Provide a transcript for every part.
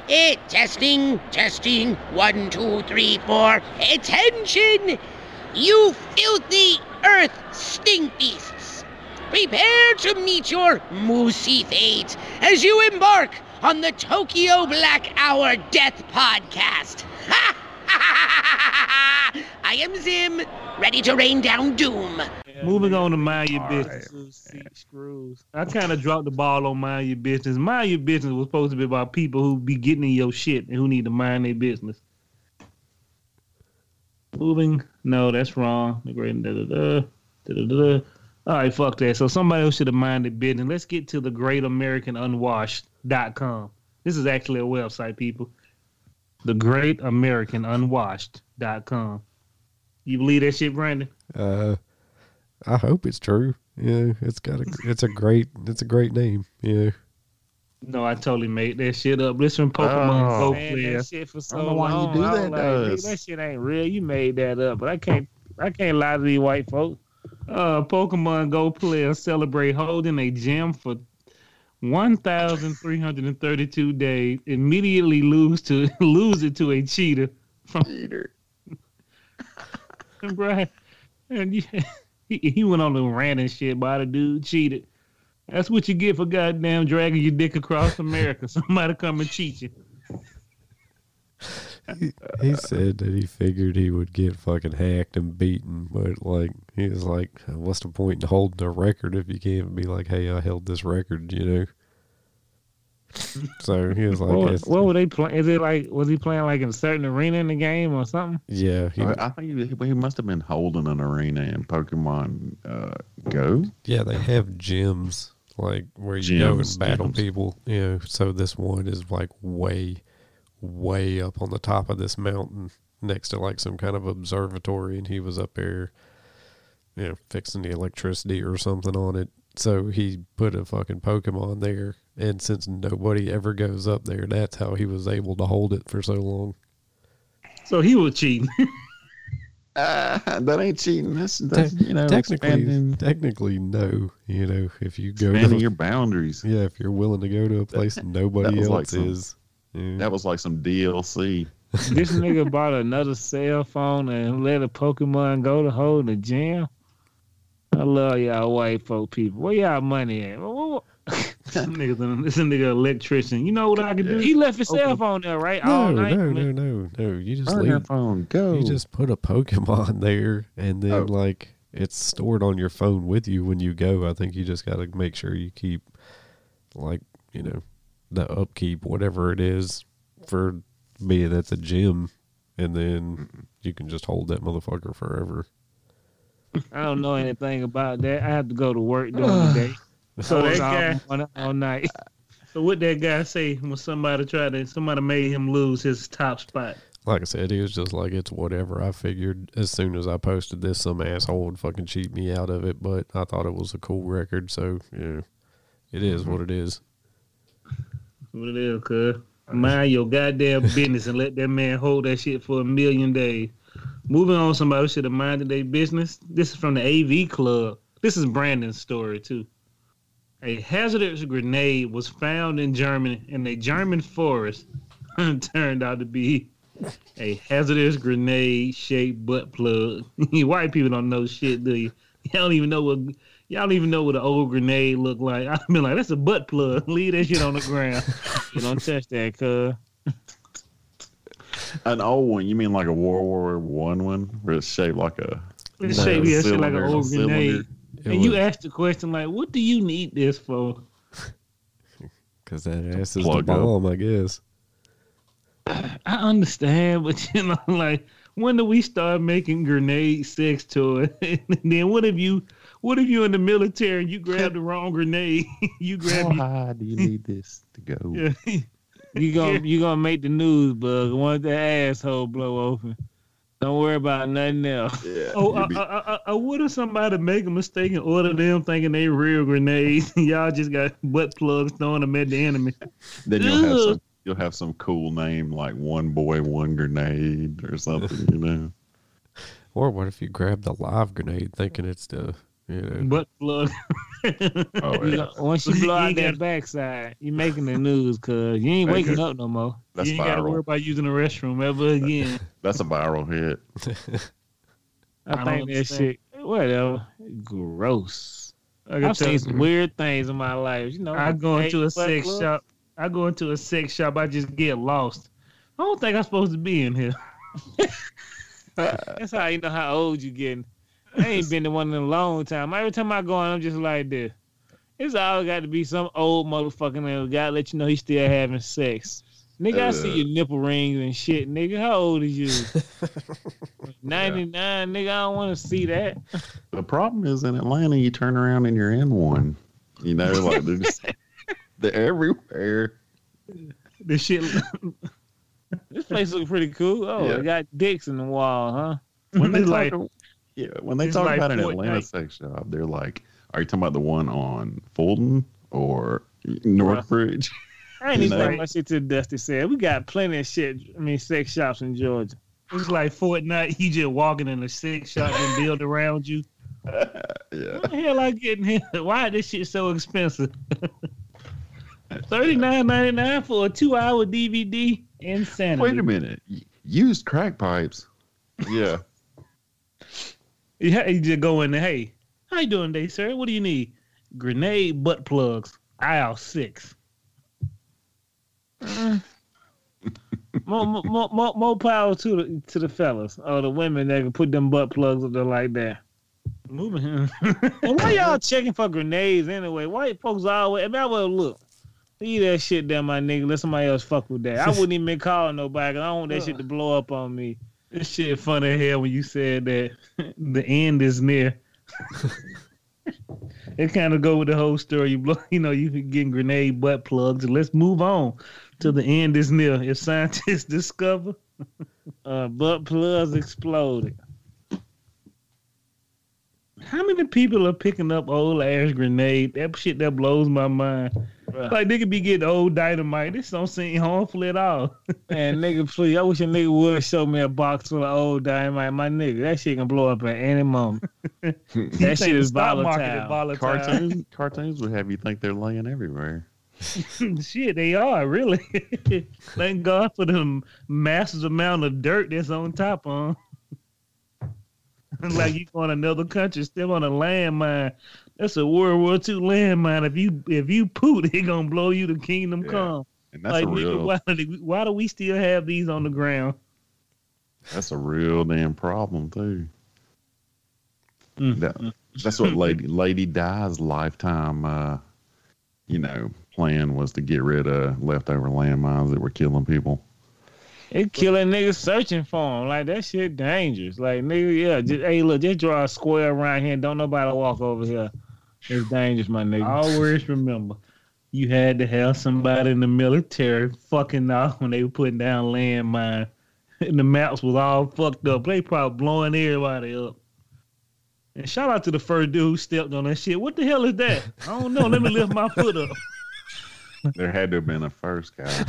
Testing, testing. 1, 2, 3, 4. Attention! You filthy earth stink beasts. Prepare to meet your moosey fate as you embark on the Tokyo Black Hour Death Podcast. I am Zim, ready to rain down doom. Moving on to Mind Your Business. Screws. I kind of dropped the ball on Mind Your Business. Mind Your Business was supposed to be about people who be getting in your shit and who need to mind their business. Moving. No, that's wrong. All right, fuck that. So somebody else should have minded business. Let's get to the GreatAmericanUnwashed.com. This is actually a website, people. The GreatAmericanUnwashed.com. You believe that shit, Brandon? I hope it's true. Yeah, it's a great name. Yeah. No, I totally made that shit up. Listen, Pokemon Go player. That shit for so long. Why you do that? Like, that shit ain't real. You made that up, but I can't lie to these white folks. Pokemon Go players celebrate holding a gym for 1,332 days. Immediately lose it to a cheater. Cheater. Right. And he went on a rant and shit about a dude cheated. That's what you get for goddamn dragging your dick across America. Somebody come and cheat you. He said that he figured he would get fucking hacked and beaten, but like he was like, what's the point in holding a record if you can't be like, hey, I held this record, you know? So he was like, what were they playing? Is it like, was he playing like in a certain arena in the game or something? Yeah. I think he must have been holding an arena in Pokemon Go. Yeah, they have gyms like where you go and battle people. You know, so this one is like way up on the top of this mountain next to like some kind of observatory, and he was up there, you know, fixing the electricity or something on it. So he put a fucking Pokemon there, and since nobody ever goes up there, that's how he was able to hold it for so long. So he was cheating. That ain't cheating. That's you know, technically no. You know, if you go expanding your boundaries. Yeah, if you're willing to go to a place nobody else is. Yeah. That was like some DLC. This nigga bought another cell phone and let a Pokemon Go to hold the gym. I love y'all white folk people. Where y'all money at? This nigga electrician. You know what I can do? He left his cell phone there, right? All night. No. You just leave your phone. Go. You just put a Pokemon there, and then like it's stored on your phone with you when you go. I think you just got to make sure you keep, like, you know, the upkeep, whatever it is, for being at the gym, and then you can just hold that motherfucker forever. I don't know anything about that. I have to go to work during the day. So that guy all night. So what that guy say when somebody made him lose his top spot? Like I said, he was just like, it's whatever. I figured as soon as I posted this, some asshole would fucking cheat me out of it, but I thought it was a cool record, so yeah, it is what it is. What it is, cuz. Mind your goddamn business and let that man hold that shit for 1,000,000 days. Moving on, somebody who should have minded their business. This is from the AV Club. This is Brandon's story, too. A hazardous grenade was found in Germany in a German forest. Turned out to be a hazardous grenade-shaped butt plug. White people don't know shit, do you? Y'all don't even know what an old grenade look like. I've been like, that's a butt plug. Leave that shit on the ground. You don't touch that, cuz. An old one? You mean like a World War I one, where it's shaped like a? It's shaped like an old grenade. And you asked the question like, "What do you need this for?" Because that ass is the bomb, I guess. I understand, but you know, like, when do we start making grenade sex toys? And then what if you in the military and you grab the wrong grenade? How high do you need this to go? Yeah. You gonna make the news, bug. Once that asshole blow open, don't worry about nothing else. Yeah, what if somebody make a mistake and order them thinking they real grenades? Y'all just got butt plugs throwing them at the enemy. Then you'll have some cool name like One Boy One Grenade or something, you know. Or what if you grab the live grenade thinking it's the You know, Butt plug. Oh, yeah. Once you blow out You that got- backside, you making the news because you ain't waking up no more. That's you ain't got to worry viral. about using the restroom ever again. That's a viral hit. I don't think that understand. shit, whatever, gross. I can I've seen tell some weird things in my life. You know, I go into a butt sex plug. shop. I go into a sex shop. I just get lost. I don't think I'm supposed to be in here. That's how you know how old you getting. I ain't been to one in a long time. Every time I go in, I'm just like this. It's always got to be some old motherfucking that gotta let you know he's still having sex. Nigga, I see your nipple rings and shit. Nigga, how old is you? 99, nigga, I don't want to see that. The problem is in Atlanta, you turn around and you're in one. You know, like they're everywhere. This shit. This place look pretty cool. Oh, Yeah. it got dicks in the wall, huh? When they It's talk, like- when they it's talk like about an Atlanta Fortnite. sex shop, they're like, "Are you talking about the one on Fulton or Northbridge?" I ain't even No. like my shit to Dusty said. We got plenty of shit. I mean, sex shops in Georgia. It's like Fortnite. You just walking in a sex shop and build around you. Yeah. What the hell I getting here? Why is this shit so expensive? $39.99 for a 2-hour DVD. Insanity. Wait a minute. Used crack pipes. Yeah. You just go in there. Hey, how you doing today, sir? What do you need? Grenade butt plugs. Aisle 6. More power to the fellas or the women that can put them butt plugs up there like that. Moving. And why y'all checking for grenades anyway? Why folks always? If I would look, leave that shit there, my nigga. Let somebody else fuck with that. I wouldn't even been calling nobody. 'Cause I don't want that shit to blow up on me. This shit funny as hell when you said that the end is near. It kind of go with the whole story. You getting grenade butt plugs. And let's move on to the end is near. If scientists discover Butt plugs exploded. how many people are picking up old ass grenade, that shit that blows my mind. Bruh. Like they could be getting old dynamite. This don't seem harmful at all. Man, nigga, please. I wish a nigga would show me a box full of old dynamite. My nigga, that shit can blow up at any moment. You That think shit is the stock market volatile. Cartoons would have you think they're laying everywhere. Shit, they are really. Thank God for the massive amount of dirt that's on top of 'em. Like you going to another country, still on a landmine. That's a World War II landmine. If you poot, it gonna blow you to kingdom Yeah. come. And that's Like a nigga, real why do we still have these on the ground? that's a real damn problem too. Mm. That's what Lady Di's lifetime plan was to get rid of leftover landmines that were killing people. It killing niggas searching for them. Like, that shit dangerous. Like, nigga, yeah. Hey, look, just draw a square around here and don't nobody walk over here. It's dangerous, my nigga. Always remember, you had to have somebody in the military fucking off when they were putting down landmine. And the maps was all fucked up. They probably blowing everybody up. And shout out to the first dude who stepped on that shit. What the hell is that? I don't know. Let me lift my foot up. There had to have been a first guy.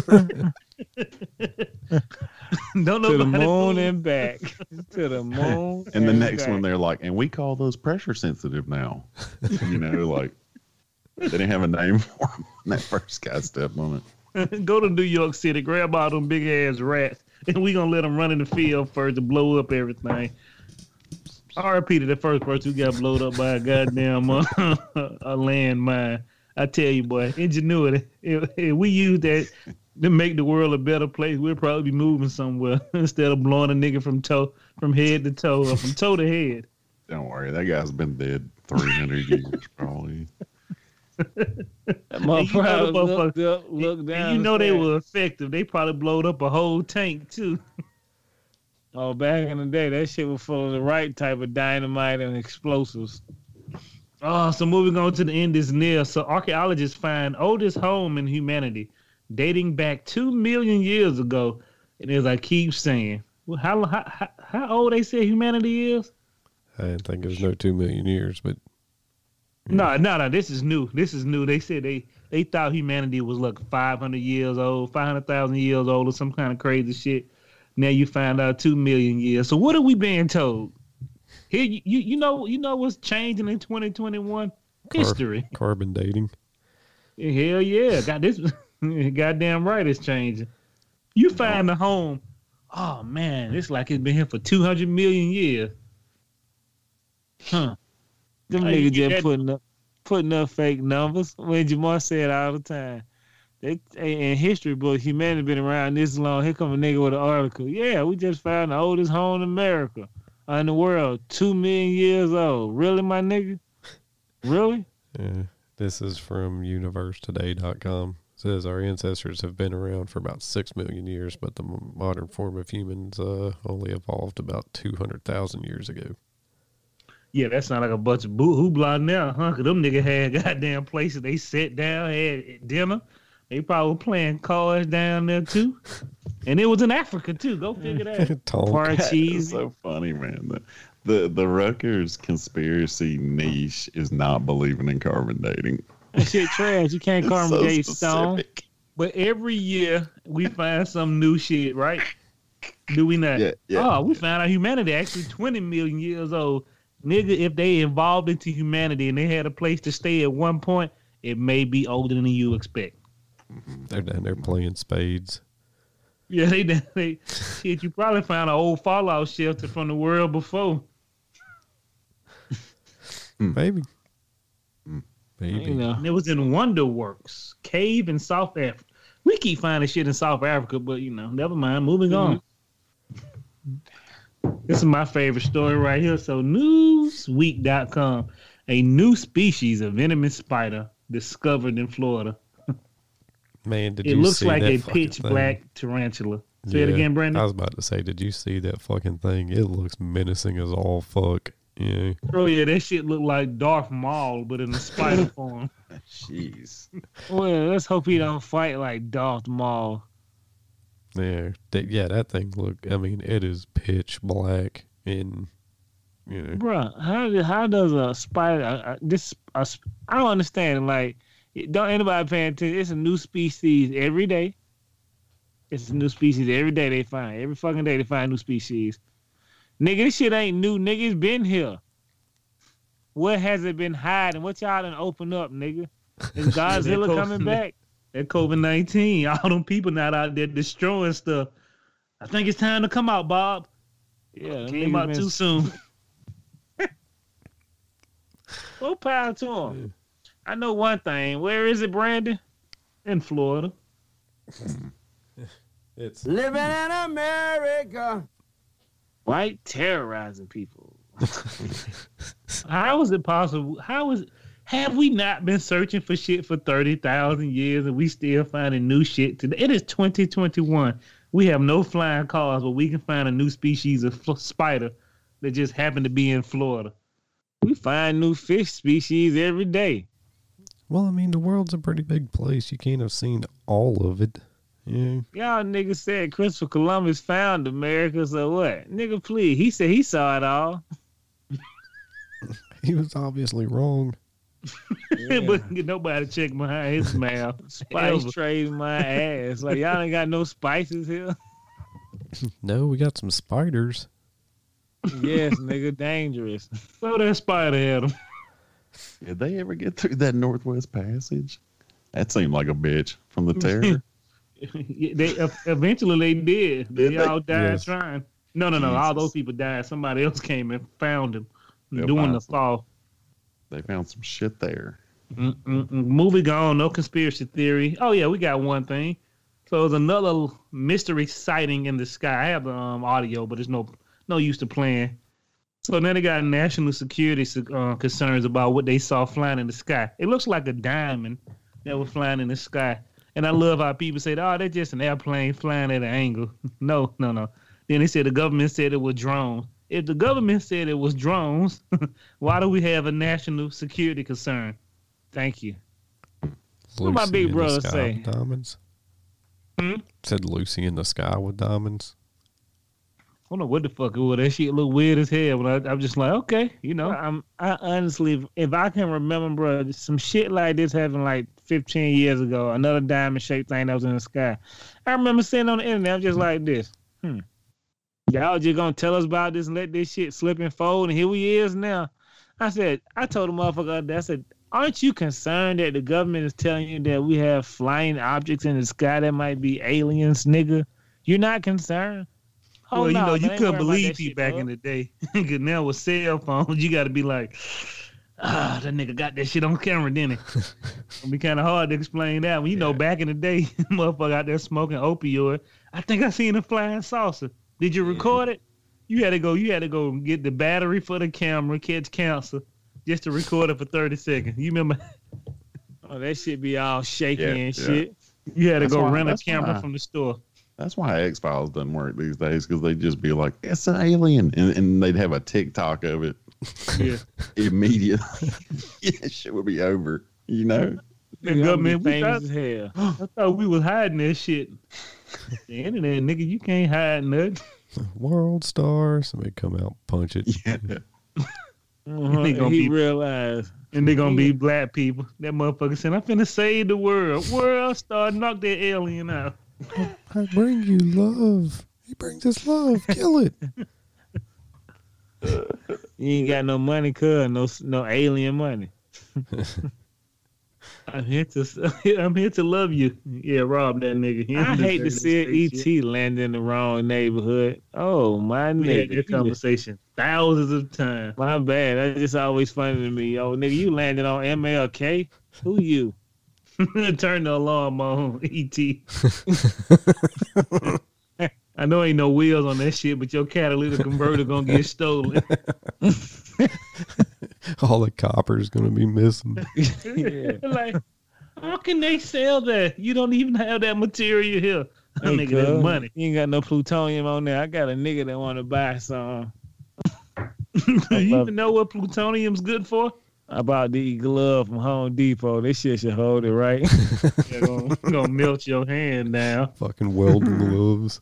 Don't To the nobody moon move. and back. To the moon. And the next back. one, they're like, and we call those pressure sensitive now. Like they didn't have a name for them. That first guy stepped on it. Go to New York City, grab all them big ass rats, and we gonna let them run in the field first to blow up everything. RP to the first person who got blown up by a goddamn a landmine. I tell you, boy, ingenuity. If we use that to make the world a better place, we'll probably be moving somewhere instead of blowing a nigga from head to toe or from toe to head. Don't worry, that guy's been dead 300 years probably. That And you know the motherfucker looked up, looked And down. you know and they said, were effective. They probably blowed up a whole tank too. Oh, back in the day, that shit was full of the right type of dynamite and explosives. Oh, so moving on to the end is near. So archaeologists find oldest home in humanity, dating back 2 million years ago. And as I keep saying, well, how old they say humanity is? I didn't think it was no 2 million years, but No. This is new. They said they thought humanity was like 500 years old, 500,000 years old, or some kind of crazy shit. Now you find out 2 million years. So what are we being told? Here, you know what's changing in 2021? History. Carbon dating. Hell yeah, got this. Goddamn right, it's changing. You find a home. Oh man, it's like it's been here for 200 million years. Huh? Them niggas just putting up fake numbers. When Jamar said all the time, in history books, humanity been around this long. Here come a nigga with an article. Yeah, we just found the oldest home in America, in the world, 2 million years old. Really, my nigga? Really? Yeah. This is from universetoday.com. It says our ancestors have been around for about 6 million years, but the modern form of humans only evolved about 200,000 years ago. Yeah, that sound like a bunch of hoopla now, huh? Cause them niggas had goddamn places they sat down, had dinner. They probably were playing cards down there too. And it was in Africa too. Go figure that. Parties. So funny, man. The Rutgers conspiracy niche is not believing in carbon dating. That shit trash. You can't carbon date stone. But every year we find some new shit, right? Do we not? Yeah, oh, we found out humanity actually 20 million years old. Nigga, if they evolved into humanity and they had a place to stay at one point, it may be older than you expect. They're down there playing spades. Yeah, they shit. You probably found an old fallout shelter from the world before. Maybe. You know. And it was in Wonderworks cave in South Africa. We keep finding shit in South Africa, but never mind. Moving on. This is my favorite story right here. So Newsweek.com, a new species of venomous spider discovered in Florida. Man, did it you looks see like that a fucking pitch thing? black tarantula. Say it again, Brandon. I was about to say, did you see that fucking thing? It looks menacing as all fuck. Yeah. Oh yeah, that shit look like Darth Maul, but in a spider form. Jeez. Well, let's hope he don't fight like Darth Maul. Yeah, that thing it is pitch black and, Bruh, how does a spider, I don't understand, like, don't anybody pay attention, it's a new species every day. It's a new species every day they find. Every fucking day they find a new species. Nigga, this shit ain't new, nigga, it's been here. What has it been hiding? What y'all done open up, nigga? Is Godzilla coming back? That COVID-19, all them people not out there destroying stuff. I think it's time to come out, Bob. Yeah, came out too soon. Go power to him. I know one thing. Where is it, Brandon? In Florida. It's living in America. White terrorizing people. How is it possible? Have we not been searching for shit for 30,000 years and we still finding new shit today? It is 2021. We have no flying cars, but we can find a new species of spider that just happened to be in Florida. We find new fish species every day. Well, the world's a pretty big place. You can't have seen all of it. Yeah. Y'all niggas said Christopher Columbus found America, so what? Nigga, please. He said he saw it all. He was obviously wrong. Yeah. But nobody check behind his mouth. Spice trade my ass. Like, y'all ain't got no spices here. No, we got some spiders. Yes, nigga, dangerous. Throw that spider at him. Did they ever get through that Northwest Passage? That seemed like a bitch from the terror. Eventually they did. They all died Yes. trying. No. Jesus. All those people died. Somebody else came and found them They'll doing find the some. fall. They found some shit there. Moving on, no conspiracy theory. Oh yeah, we got one thing. So there's another mystery sighting in the sky. I have the audio, but there's no use to playing. So now they got national security concerns about what they saw flying in the sky. It looks like a diamond that was flying in the sky. And I love how people say, "Oh, that's just an airplane flying at an angle." No. Then they said the government said it was drones. If the government said it was drones, why do we have a national security concern? Thank you. What my Lucy big in the brother sky say? with diamonds. Hmm? Said Lucy in the sky with diamonds. I don't know what the fuck it was. That shit look weird as hell. But I'm just like, okay, I honestly, if I can remember, bro, some shit like this happened like 15 years ago. Another diamond-shaped thing that was in the sky. I remember sitting on the internet. I'm just like this. Y'all just gonna tell us about this and let this shit slip and fold, and here we is now. I told the motherfucker, I said, aren't you concerned that the government is telling you that we have flying objects in the sky that might be aliens, nigga? You're not concerned? Oh, well, you know, you couldn't believe people back in the day. Because now with cell phones, you got to be like, that nigga got that shit on camera, didn't he? It'll be kind of hard to explain that. When you know, back in the day, motherfucker out there smoking opioid. I think I seen a flying saucer. Did you record it? You had to go get the battery for the camera, catch cancer, just to record it for 30 seconds. You remember? Oh, that shit be all shaky and shit. You had to go rent a camera from the store. That's why X-Files doesn't work these days, because they'd just be like, it's an alien. And they'd have a TikTok of it. Yeah. Immediately. Yeah, shit would be over, you know? The government, famous as hell. I thought we was hiding that shit. The internet, nigga, you can't hide nothing. World star. Somebody come out, punch it. Yeah. He realized. And they're going to be black people. That motherfucker said, I'm finna save the world. World star, knock that alien out. I bring you love. He brings us love. Kill it. You ain't got no money, cuz. No alien money. I'm here to love you. Yeah, rob that nigga. I hate to see E.T. land in the wrong neighborhood. Oh, my We nigga. had this conversation thousands of times. My bad. That's just always funny to me. Oh, nigga, you landed on MLK? Who you? Turn the alarm on, E.T. I know ain't no wheels on that shit, but your catalytic converter gonna get stolen. All the copper's gonna be missing. Yeah. Like, how can they sell that? You don't even have that material here. That Hey, nigga, that's cuz, money. You ain't got no plutonium on there. I got a nigga that want to buy some. You even know what plutonium's good for? I bought the glove from Home Depot. This shit should hold it right. They're gonna melt your hand down. Fucking welding gloves.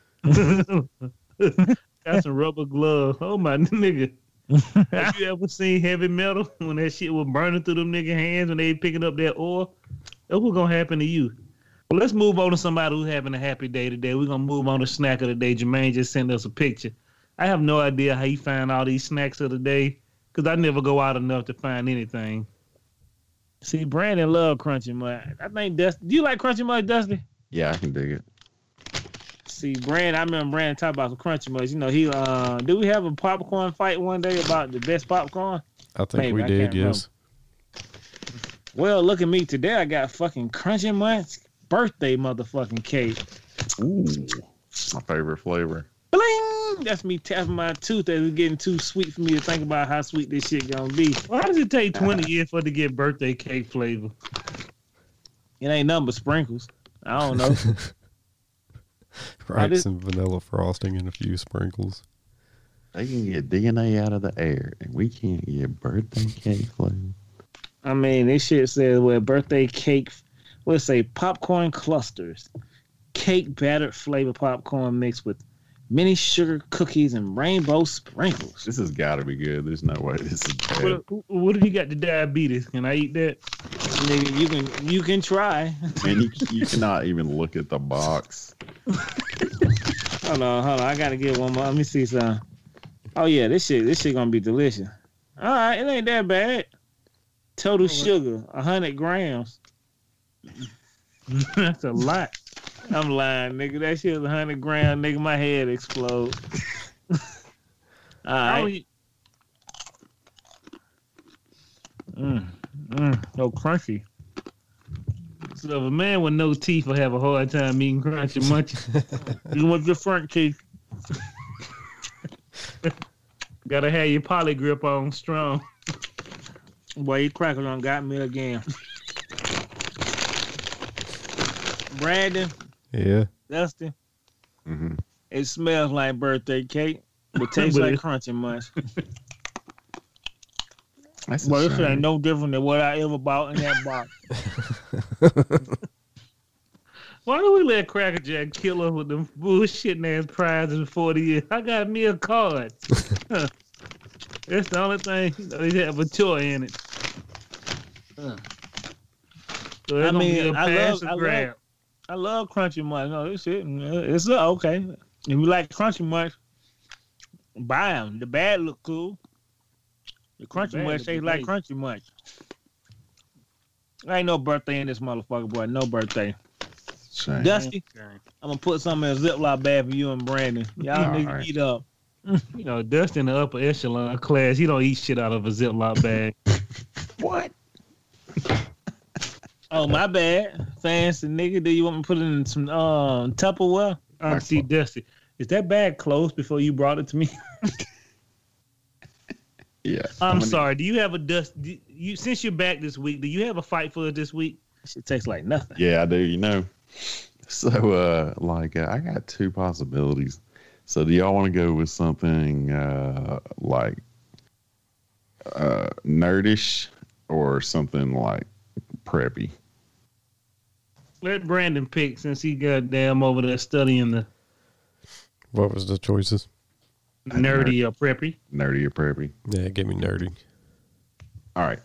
Got some rubber gloves. Oh my nigga. Have you ever seen heavy metal when that shit was burning through them nigga hands when they picking up that oil? That's what's gonna happen to you. Well, let's move on to somebody who's having a happy day today. We're gonna move on to snack of the day. Jermaine just sent us a picture. I have no idea how he found all these snacks of the day because I never go out enough to find anything. See, Brandon love Crunchy Mud. I think Dusty. Do you like Crunchy Mud, Dusty? Yeah, I can dig it. See, Brandon, I remember Brandon talking about some Crunchy Muds. You know, did we have a popcorn fight one day about the best popcorn? I think Maybe, we I did, can't yes. Well, look at me today. I got fucking Crunchy Muds birthday motherfucking cake. Ooh, my favorite flavor. Bling! That's me tapping my tooth as it's getting too sweet for me to think about how sweet this shit gonna be. Why does it take 20 years for it to get birthday cake flavor? It ain't nothing but sprinkles. I don't know. Right, some vanilla frosting and a few sprinkles. They can get DNA out of the air, and we can't get birthday cake flavor. I mean, this shit says, well, birthday cake, let's say popcorn clusters, cake battered flavor popcorn mixed with mini sugar cookies and rainbow sprinkles. This has got to be good. There's no way this is bad. What if he got the diabetes? Can I eat that? Nigga, you can try. Man, you cannot even look at the box. Hold on. I gotta get one more. Let me see some. Oh yeah, this shit gonna be delicious. All right, it ain't that bad. Total sugar, 100 grams. That's a lot. I'm lying, nigga. That shit is 100 grams, nigga. My head explode. All right. So crunchy. So if a man with no teeth will have a hard time eating crunchy munchies, You want your front teeth? gotta have your poly grip on strong. Boy, you crackers on got me again. Brandon, Yeah. Dustin, Mm-hmm. it smells like birthday cake, but tastes like crunchy munch. That's Well, a this ain't shame. no different than what I ever bought in that box. Why do we let Cracker Jack kill us with them bullshitting ass prizes in 40 years? I got me a card. That's the only thing they have a toy in it. So I I mean, mean, I love crunchy munch. No, this shit, it's okay. If you like crunchy munch, Buy them. The bag look cool. The Crunchy bag Munch look tastes like nice. Crunchy Munch. There ain't no birthday in this motherfucker, boy. No birthday. Shame. Dusty, I'm gonna put something in a Ziploc bag for you and Brandon. Y'all All niggas right. eat up. You know, Dustin in the upper echelon class, he don't eat shit out of a Ziploc bag. What? Oh, my bad. Fancy nigga. Do you want me to put it in some Tupperware? See, Dusty, is that bag closed before you brought it to me? Yeah. I'm sorry. Do you have since you're back this week, do you have a fight for us this week? Shit tastes like nothing. Yeah, I do. You know. So, I got two possibilities. So, do y'all want to go with something like nerdish or something like preppy? Let Brandon pick since he got damn over there studying the What was the choices? nerdy or preppy. Nerdy or preppy? Yeah, give me nerdy. All right.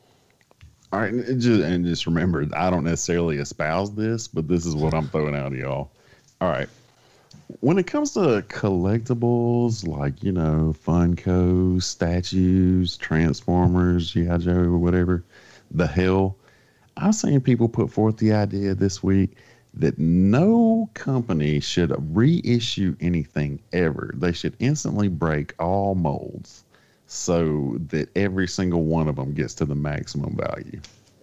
And just remember, I don't necessarily espouse this, but this is what I'm throwing out to y'all. All right. When it comes to collectibles, like, you know, Funko, statues, Transformers, G.I. Joe, or whatever the hell, I've seen people put forth the idea this week that no company should reissue anything ever. They should instantly break all molds so that every single one of them gets to the maximum value.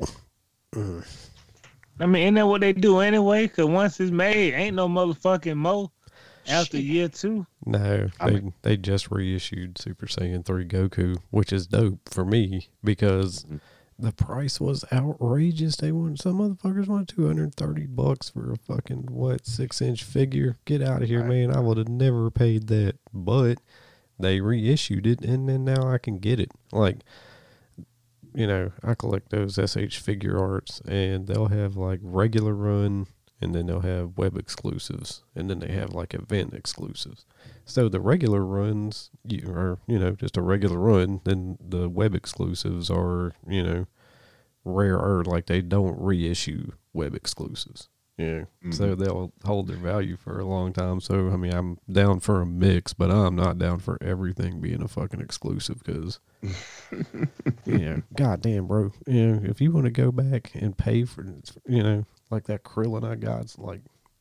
I mean, isn't that what they do anyway? Because once it's made, ain't no motherfucking mo after year 2. No, they just reissued Super Saiyan 3 Goku, which is dope for me because the price was outrageous. Some motherfuckers wanted $230 for a fucking 6-inch figure. Get out of here, man! I would have never paid that, but they reissued it, and then now I can get it. Like, you know, I collect those SH figure arts, and they'll have like regular run, and then they'll have web exclusives, and then they have like event exclusives. So the regular runs are, you know, just a regular run. Then the web exclusives are, you know, rarer. Like they don't reissue web exclusives. Yeah. So they'll hold their value for a long time. So, I mean, I'm down for a mix, but I'm not down for everything being a fucking exclusive because, you know, goddamn, bro. You know, if you want to go back and pay for, you know, like that Krillin I got's like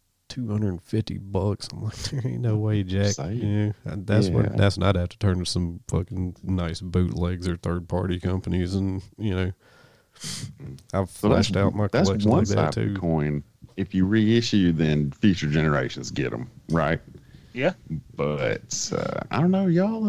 $250. I'm like, there ain't no way, Jack. Yeah, that's not have to turn to some fucking nice bootlegs or third party companies, and you know, I've flashed out my collection that's one like side that of too. the coin. If you reissue, then future generations get them, right? Yeah. But I don't know, y'all.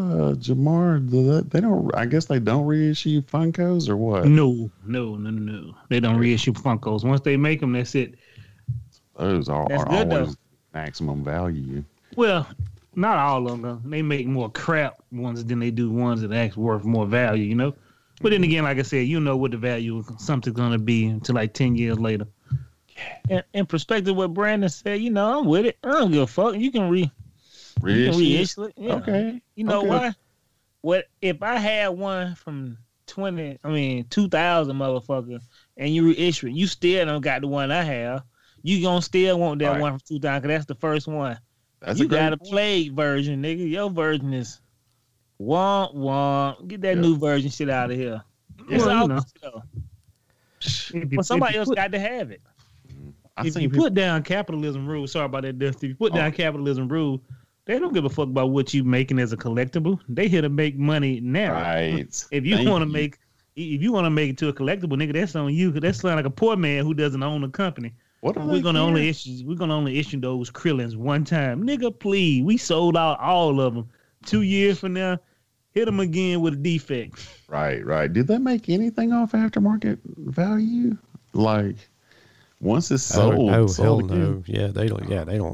Jamar, they don't. I guess they don't reissue Funkos or what? No. They don't reissue Funkos. Once they make them, that's it. Those are good, always maximum value. Well, not all of them. They make more crap ones than they do ones that actually worth more value, you know? But then again, like I said, you know what the value of something's going to be until like 10 years later. And in perspective, what Brandon said, you know, I'm with it. I don't give a fuck. You can reissue it. Yeah. Okay. You know Okay. why? What if I had one from 2000, motherfucker, and you reissue it, you still don't got the one I have. You gonna still want that Right. one from 2000 because that's the first one. That's you a great got a point. plague version, nigga. Your version is womp womp. Get that Yeah. new version shit out of here. Yeah, It's you all know. good stuff. If you- But somebody if you else put- got to have it. I if think you people- put down capitalism rules, sorry about that, Dusty. If you put down capitalism rules, they don't give a fuck about what you making as a collectible. They here to make money now. right. If you Thank want to make it to a collectible, nigga, that's on you. 'Cause that's like a poor man who doesn't own a company. What are We're they gonna care? only issue those Krillins one time, nigga. Please, we sold out all of them. 2 years from now, hit them again with a defect. Right. Did they make anything off aftermarket value? Like once it's sold, hell sold no. again? Yeah, they don't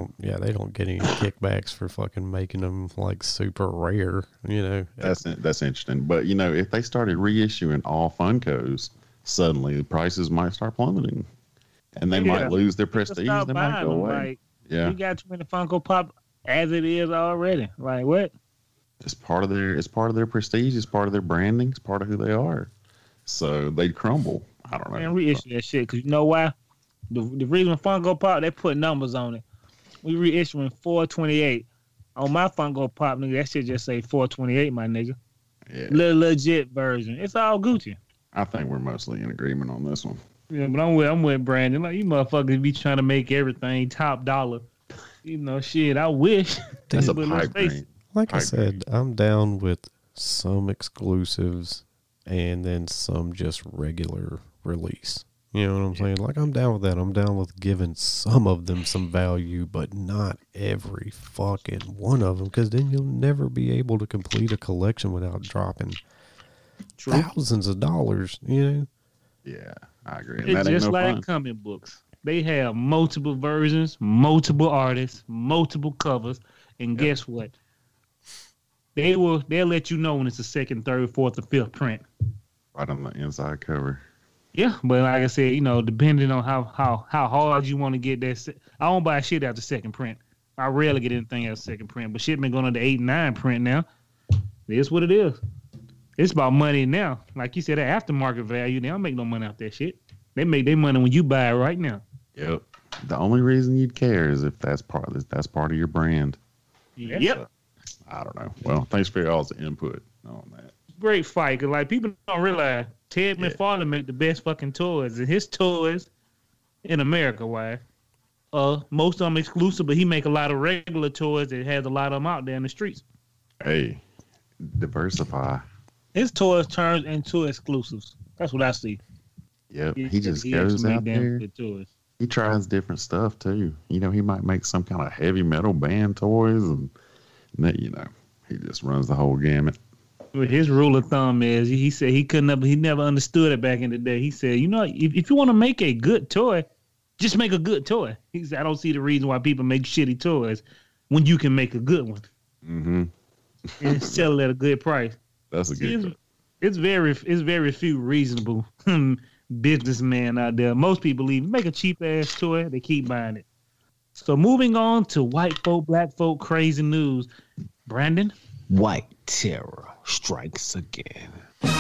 get any kickbacks for fucking making them like super rare. You know, That's interesting. But you know, if they started reissuing all Funkos, suddenly the prices might start plummeting, and they Yeah. might lose their Just prestige. stop They might buying go them. away. Like, Yeah, you got too many Funko Pop as it is already. Like what? it's part of their prestige. It's part of their branding. It's part of who they are. So they'd crumble. I don't know. Man, reissue that shit because you know why? The reason Funko Pop they put numbers on it. We reissuing 428. On my Funko Pop, nigga, that shit just say 428, my nigga. Yeah. Legit version. It's all Gucci. I think we're mostly in agreement on this one. Yeah, but I'm with Brandon. Like, you motherfuckers be trying to make everything top dollar. You know, shit, I wish. That's a But let's pipe face dream. Like I I said, I'm down with some exclusives and then some just regular release. You know what I'm saying? Like, I'm down with that. I'm down with giving some of them some value, but not every fucking one of them, because then you'll never be able to complete a collection without dropping thousands of dollars, you know? Yeah, I agree. And It's that ain't just no like fun. comic books. They have multiple versions, multiple artists, multiple covers, and guess what? They'll let you know when it's the second, third, fourth, or fifth print. Right on the inside cover. Yeah, but like I said, you know, depending on how hard you want to get that, I don't buy shit after second print. I rarely get anything after second print, but shit been going on to 8 and 9 print now. It's what it is. It's about money now. Like you said, that aftermarket value, they don't make no money off that shit. They make their money when you buy it right now. Yep. The only reason you'd care is if that's part of your brand. Yep. I don't know. Well, thanks for y'all's input on that. Great fight, because like people don't realize Ted McFarlane make the best fucking toys, and his toys in America, why? Most of them exclusive, but he make a lot of regular toys that has a lot of them out there in the streets. Hey, diversify. His toys turns into exclusives. That's what I see. Yep. He just goes actually out make damn there. good toys. He tries different stuff too. You know, he might make some kind of heavy metal band toys, and that, you know, he just runs the whole gamut. But his rule of thumb is, he said he never understood it back in the day. He said, you know, if you want to make a good toy, just make a good toy. He said, I don't see the reason why people make shitty toys when you can make a good one Mm-hmm. and sell it at a good price. That's a good one. It's very few reasonable businessmen out there. Most people make a cheap ass toy, they keep buying it. So moving on to white folk, black folk, crazy news. Brandon? White terror strikes again.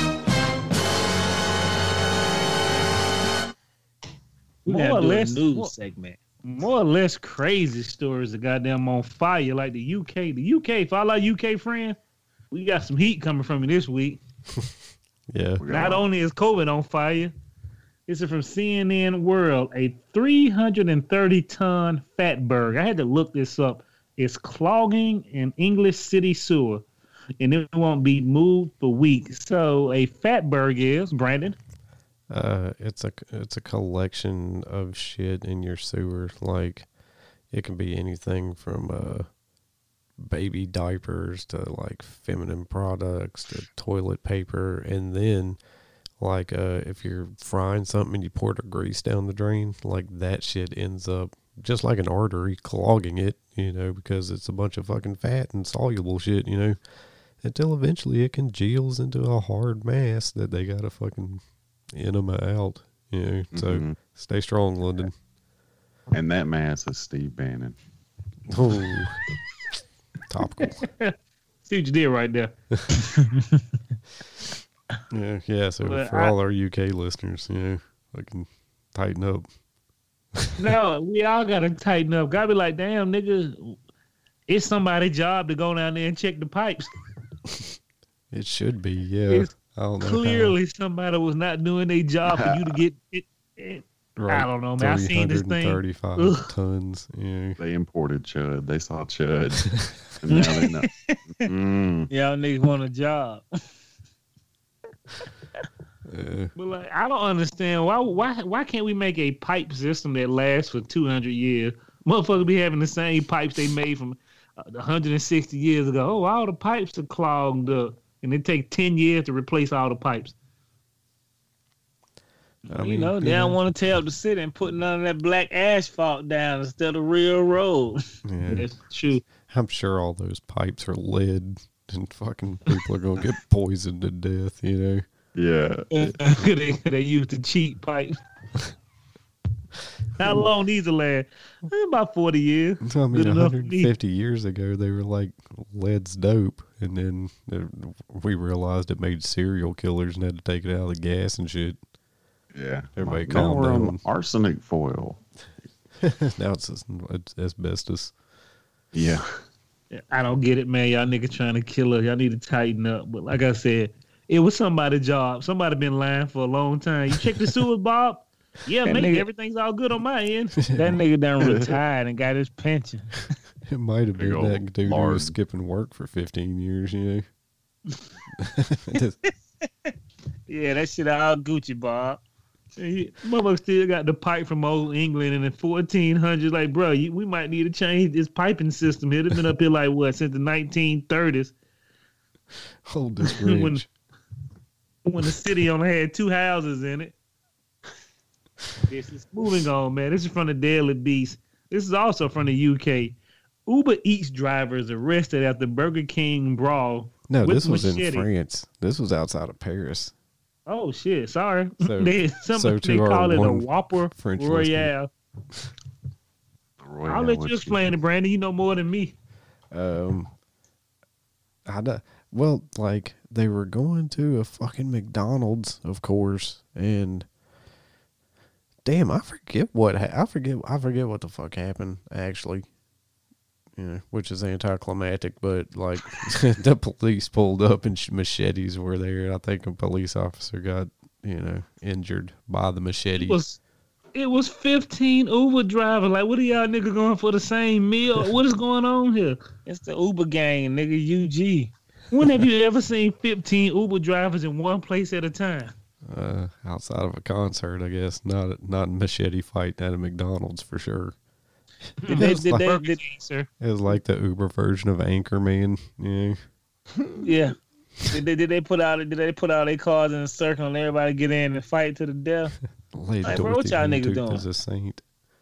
More or less news segment. More or less crazy stories that goddamn on fire, like the UK. The UK, for all our UK friends, we got some heat coming from you this week. Yeah. Not only is COVID on fire, this is from CNN World. A 330-ton fatberg. I had to look this up. It's clogging an English city sewer, and it won't be moved for weeks. So a fatberg is, Brandon? It's a collection of shit in your sewer. Like, it can be anything from baby diapers to like feminine products to toilet paper, and then like if you're frying something and you pour the grease down the drain, like that shit ends up just like an artery clogging it, you know, because it's a bunch of fucking fat and soluble shit, you know, until eventually it congeals into a hard mass that they gotta fucking enema out, you know. So stay strong, London. And that mass is Steve Bannon. Oh, topical. See what you did right there. Yeah. So But for all our UK listeners, you know, fucking tighten up. No, we all gotta tighten up. Gotta be like, damn, nigga, it's somebody's job to go down there and check the pipes. It should be, yeah. It's I don't know how. Clearly, somebody was not doing their job for you to get it. Right. I don't know, man. I seen this thing. 335 Ugh. tons. Yeah. They imported Chud. They saw Chud. And now they know. Y'all niggas want a job. Yeah. But like, I don't understand why can't we make a pipe system that lasts for 200 years? Motherfuckers be having the same pipes they made from 160 years ago. Oh, all the pipes are clogged up, and it take 10 years to replace all the pipes. I mean, They don't want to tell the city and put none of that black asphalt down instead of real road. Yeah. That's true. I'm sure all those pipes are lead and fucking people are going to get poisoned to death, you know? Yeah. they use the cheap pipe. How long these will last? About 40 years. I mean, Good enough for me. 150 years ago, they were like, lead's dope. And then we realized it made serial killers and had to take it out of the gas and shit. Yeah. Everybody now calm we're down. on arsenic foil. Now it's asbestos. Yeah. I don't get it, man. Y'all niggas trying to kill her. Y'all need to tighten up. But like I said, it was somebody's job. Somebody been lying for a long time. You check the sewers, Bob? Yeah, That mate, nigga- everything's all good on my end. That nigga done retired and got his pension. It might have Big been old that dude who lard. was skipping work for 15 years, you know. Just- Yeah, that shit all Gucci, Bob. Motherfucker still got the pipe from old England in the 1400s. Like, bro, we might need to change this piping system here. It's been up here like what since the 1930s hold this When- wrench. when the city only had 2 houses in it. This is moving on, man. This is from the Daily Beast. This is also from the UK. Uber Eats drivers arrested after Burger King brawl. No, with this was in machete. France. This was outside of Paris. Oh shit! Sorry, So- they so to they our call it a one Whopper French Royale. I'll let you explain it, Brandon. You know more than me. Well, like they were going to a fucking McDonald's, of course, and damn, I forget what I forget what the fuck happened actually. You know, which is anticlimactic, but like the police pulled up and machetes were there. I think a police officer got injured by the machete. It was 15 Uber drivers. Like, what are y'all niggas going for the same meal? What is going on here? It's the Uber gang, nigga, UG. When have you ever seen 15 Uber drivers in one place at a time? Outside of a concert, I guess. Not a machete fight at a McDonald's for sure. Sir. It was like the Uber version of Anchorman. Yeah. Yeah. Did they put out their cars in a circle and everybody get in and fight to the death? Lady Like, bro, what Dorothy y'all Van niggas Duke doing? is a saint.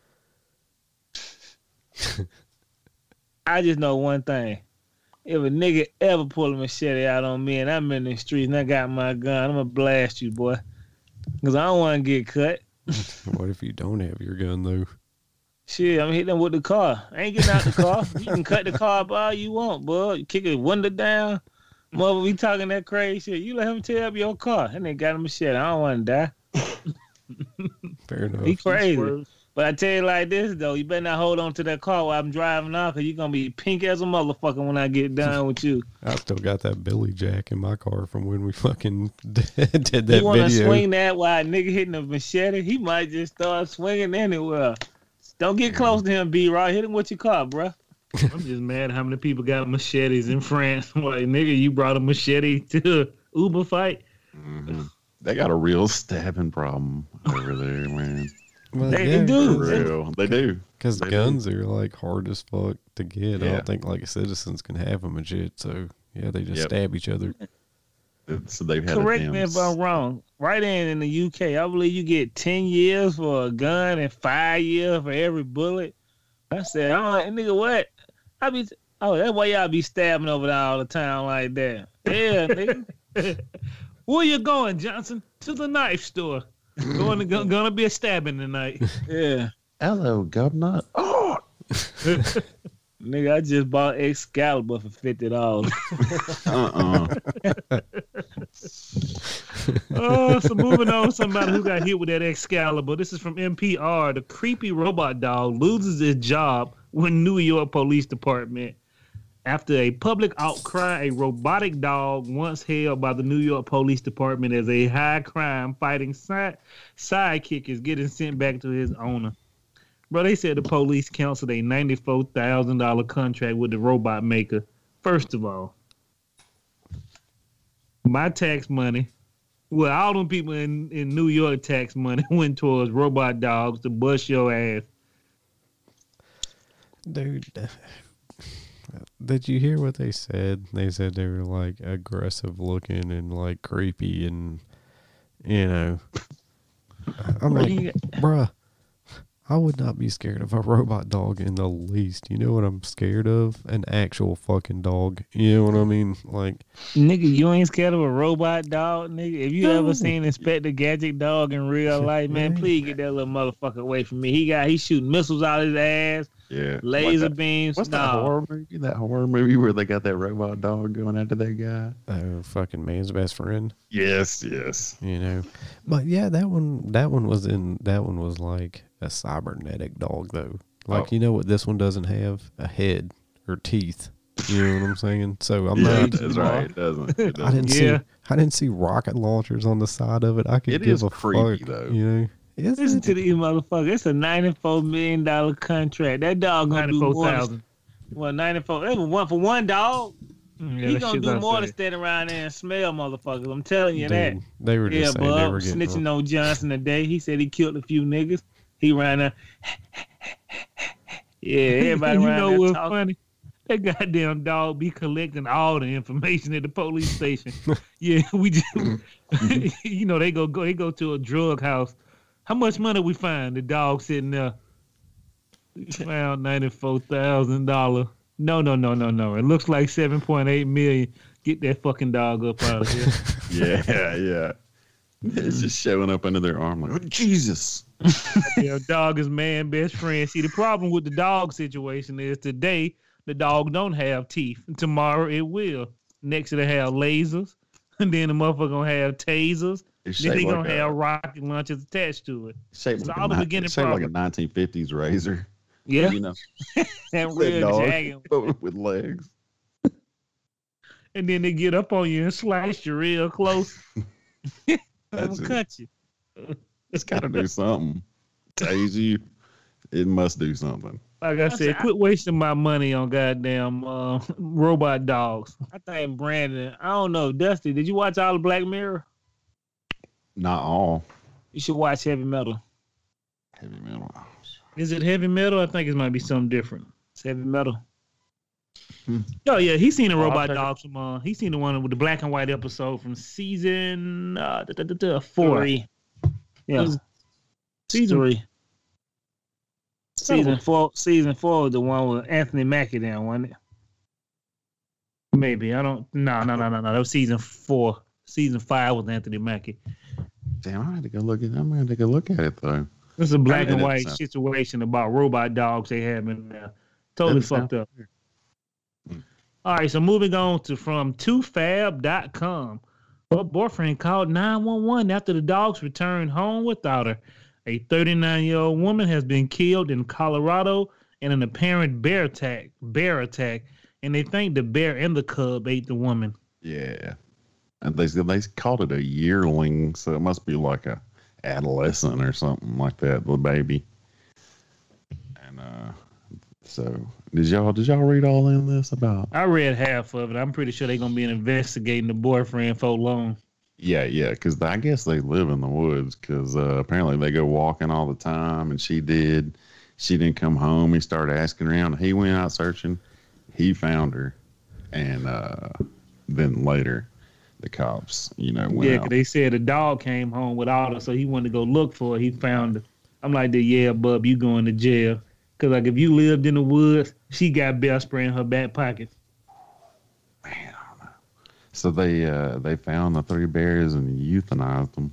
I just know one thing. If a nigga ever pull a machete out on me and I'm in the streets and I got my gun, I'm gonna blast you, boy. Because I don't want to get cut. What if you don't have your gun though? Shit, I'm hitting them with the car. I ain't getting out the car. You can cut the car up all you want, boy. You kick the window down. Mother, we talking that crazy shit. You let him tear up your car. And they got a machete. I don't want to die. Fair enough. He crazy. But I tell you like this, though. You better not hold on to that car while I'm driving off because you're going to be pink as a motherfucker when I get done with you. I still got that Billy Jack in my car from when we fucking did that You want to video. swing that while a nigga hitting a machete? He might just start swinging anywhere. Don't get close to him, B-Roy. Hit him with your car, bruh. I'm just mad how many people got machetes in France. Like, nigga, you brought a machete to a Uber fight? Mm-hmm. They got a real stabbing problem over there, man. Well, They do. For real. They do. Because They guns are like hard as fuck to get. I Yeah. don't think like citizens can have them and shit. So yeah, they just Yep. stab each other. So they've had Correct me if I'm wrong. Right in the UK, I believe you get 10 years for a gun and 5 years for every bullet. I said, oh, nigga, what? That's why y'all be stabbing over there all the time like that. Yeah, nigga. Where you going, Johnson? To the knife store. Gonna be a stabbing tonight. Yeah. Hello, governor. Oh, Nigga, I just bought Excalibur for $50. So moving on, somebody who got hit with that Excalibur. This is from NPR. The creepy robot dog loses his job with New York Police Department after a public outcry. A robotic dog once held by the New York Police Department as a high crime fighting sidekick is getting sent back to his owner. Bro, they said the police canceled a $94,000 contract with the robot maker. First of all, my tax money, well, all them people in New York tax money went towards robot dogs to bust your ass. Dude, did you hear what they said? They said they were like aggressive looking and like creepy and, you know. I'm like, bruh, I would not be scared of a robot dog in the least. You know what I'm scared of? An actual fucking dog. You know what I mean? Like, Nigga, you ain't scared of a robot dog, nigga? If you ever seen Inspector Gadget dog in real life, man, please get that little motherfucker away from me. He shooting missiles out his ass, yeah. laser beams. What's that horror movie? That horror movie where they got that robot dog going after that guy? fucking man's best friend. Yes. You know, but yeah, that one was like a cybernetic dog though. Like, you know what this one doesn't have? A head or teeth. You know what I'm saying? So I'm Yeah, not. that's right. It doesn't. It I doesn't. didn't see rocket launchers on the side of it. I could It give is a creepy, fuck, though. you know. Is Listen it? to these motherfuckers. It's a $94 million contract. That dog gonna do more. 94,000. Well, 94. That was one for one dog. Yeah, He that gonna shit do I more than said. stand around there and smell motherfuckers. I'm telling you that. Dude, they were Yeah, just saying they bub. were getting. Snitching on Johnson today. He said he killed a few niggas. He ran there. Yeah, everybody You around know there what's talking. funny? That goddamn dog be collecting all the information at the police station. Yeah, we just, you know, they go to a drug house. How much money we find? The dog sitting there. We found $94,000. No. It looks like 7.8 million. Get that fucking dog up out of here. Yeah. It's just showing up under their arm like, oh, Jesus. Yeah, dog is man best friend. See, the problem with the dog situation is today the dog don't have teeth. Tomorrow it will. Next it'll have lasers. And then the motherfucker gonna have tasers. It's Then shaped they like gonna have rocket launchers attached to it. shaped It's like all the beginning it's shaped like a problem. 1950s razor. Yeah. You know, That that real dog jagged. with legs. And then they get up on you and slice you real close. I'm That's gonna cut you. It's got to do something. Tase you. It must do something. Like I said, quit wasting my money on goddamn robot dogs. I think Brandon. I don't know, Dusty. Did you watch all of Black Mirror? Not all You should watch Heavy Metal. heavy metal. Is it heavy metal? I think it might be something different. It's Heavy Metal. Oh yeah, he's seen the robot check it. dogs from. He's seen the one with the black and white episode from season 4. 3. Yeah. Season 3. Season 4. Season 4 was the one with Anthony Mackie there, wasn't it? Maybe I don't. No. That was season 4. Season 5 was Anthony Mackie. Damn, I'm gonna take a look at it though. This is a black and It white doesn't situation about robot dogs they have in there. Totally Doesn't fucked up. Mm. All right, so moving on to from 2fab.com. Her boyfriend called 911 after the dogs returned home without her. A 39-year-old woman has been killed in Colorado in an apparent bear attack, and they think the bear and the cub ate the woman. Yeah, and they called it a yearling, so it must be like a adolescent or something like that, the baby. And so did y'all read all in this about? I read half of it. I'm pretty sure they're gonna be investigating the boyfriend for long. Yeah, because I guess they live in the woods because apparently they go walking all the time, and she did. She didn't come home. He started asking around. He went out searching. He found her, and then later the cops, went Yeah, out. 'cause they said the dog came home without her, so he wanted to go look for her. He found her. I'm like, yeah, bub, you going to jail. Because, like, if you lived in the woods, she got bear spray in her back pocket. Man, I don't know. So they found the 3 bears and euthanized them.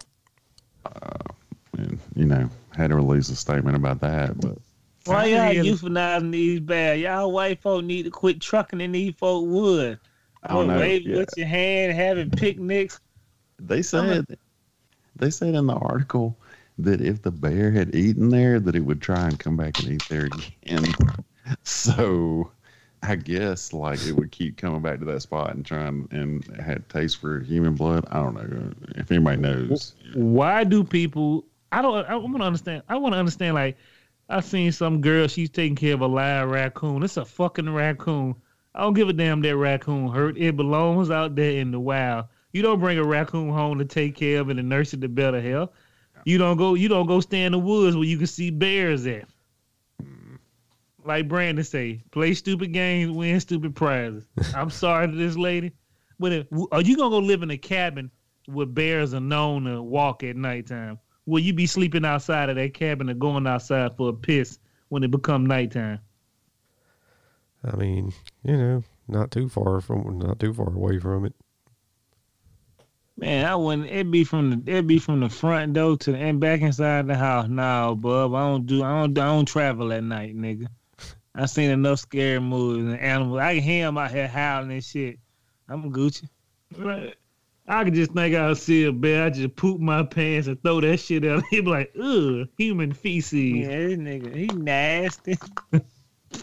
And, had to release a statement about that. But Why y'all Yeah. euthanizing these bears? Y'all white folk need to quit trucking in these folk woods. I don't know. Wave Yeah. with your hand, having picnics. They said in the article that if the bear had eaten there, that it would try and come back and eat there again. So I guess like it would keep coming back to that spot and trying and had taste for human blood. I don't know if anybody knows. Why do people... I want to understand. I want to understand, like, I seen some girl, she's taking care of a live raccoon. It's a fucking raccoon. I don't give a damn that raccoon hurt. It belongs out there in the wild. You don't bring a raccoon home to take care of it and nurse it to better health. You don't go stay in the woods where you can see bears at. Like Brandon say, play stupid games, win stupid prizes. I'm sorry to this lady, but are you gonna go live in a cabin where bears are known to walk at nighttime? Will you be sleeping outside of that cabin or going outside for a piss when it become nighttime? I mean, not too far away from it. Man, I wouldn't. It'd be from the front door to and back inside the house. No, bub, I don't travel at night, nigga. I seen enough scary movies and animals. I can hear them out here howling and shit. I'm Gucci. Right. I could just think I'll see a bear, I just poop my pants and throw that shit out. He'd be like, ugh, human feces. Yeah, this nigga, he nasty.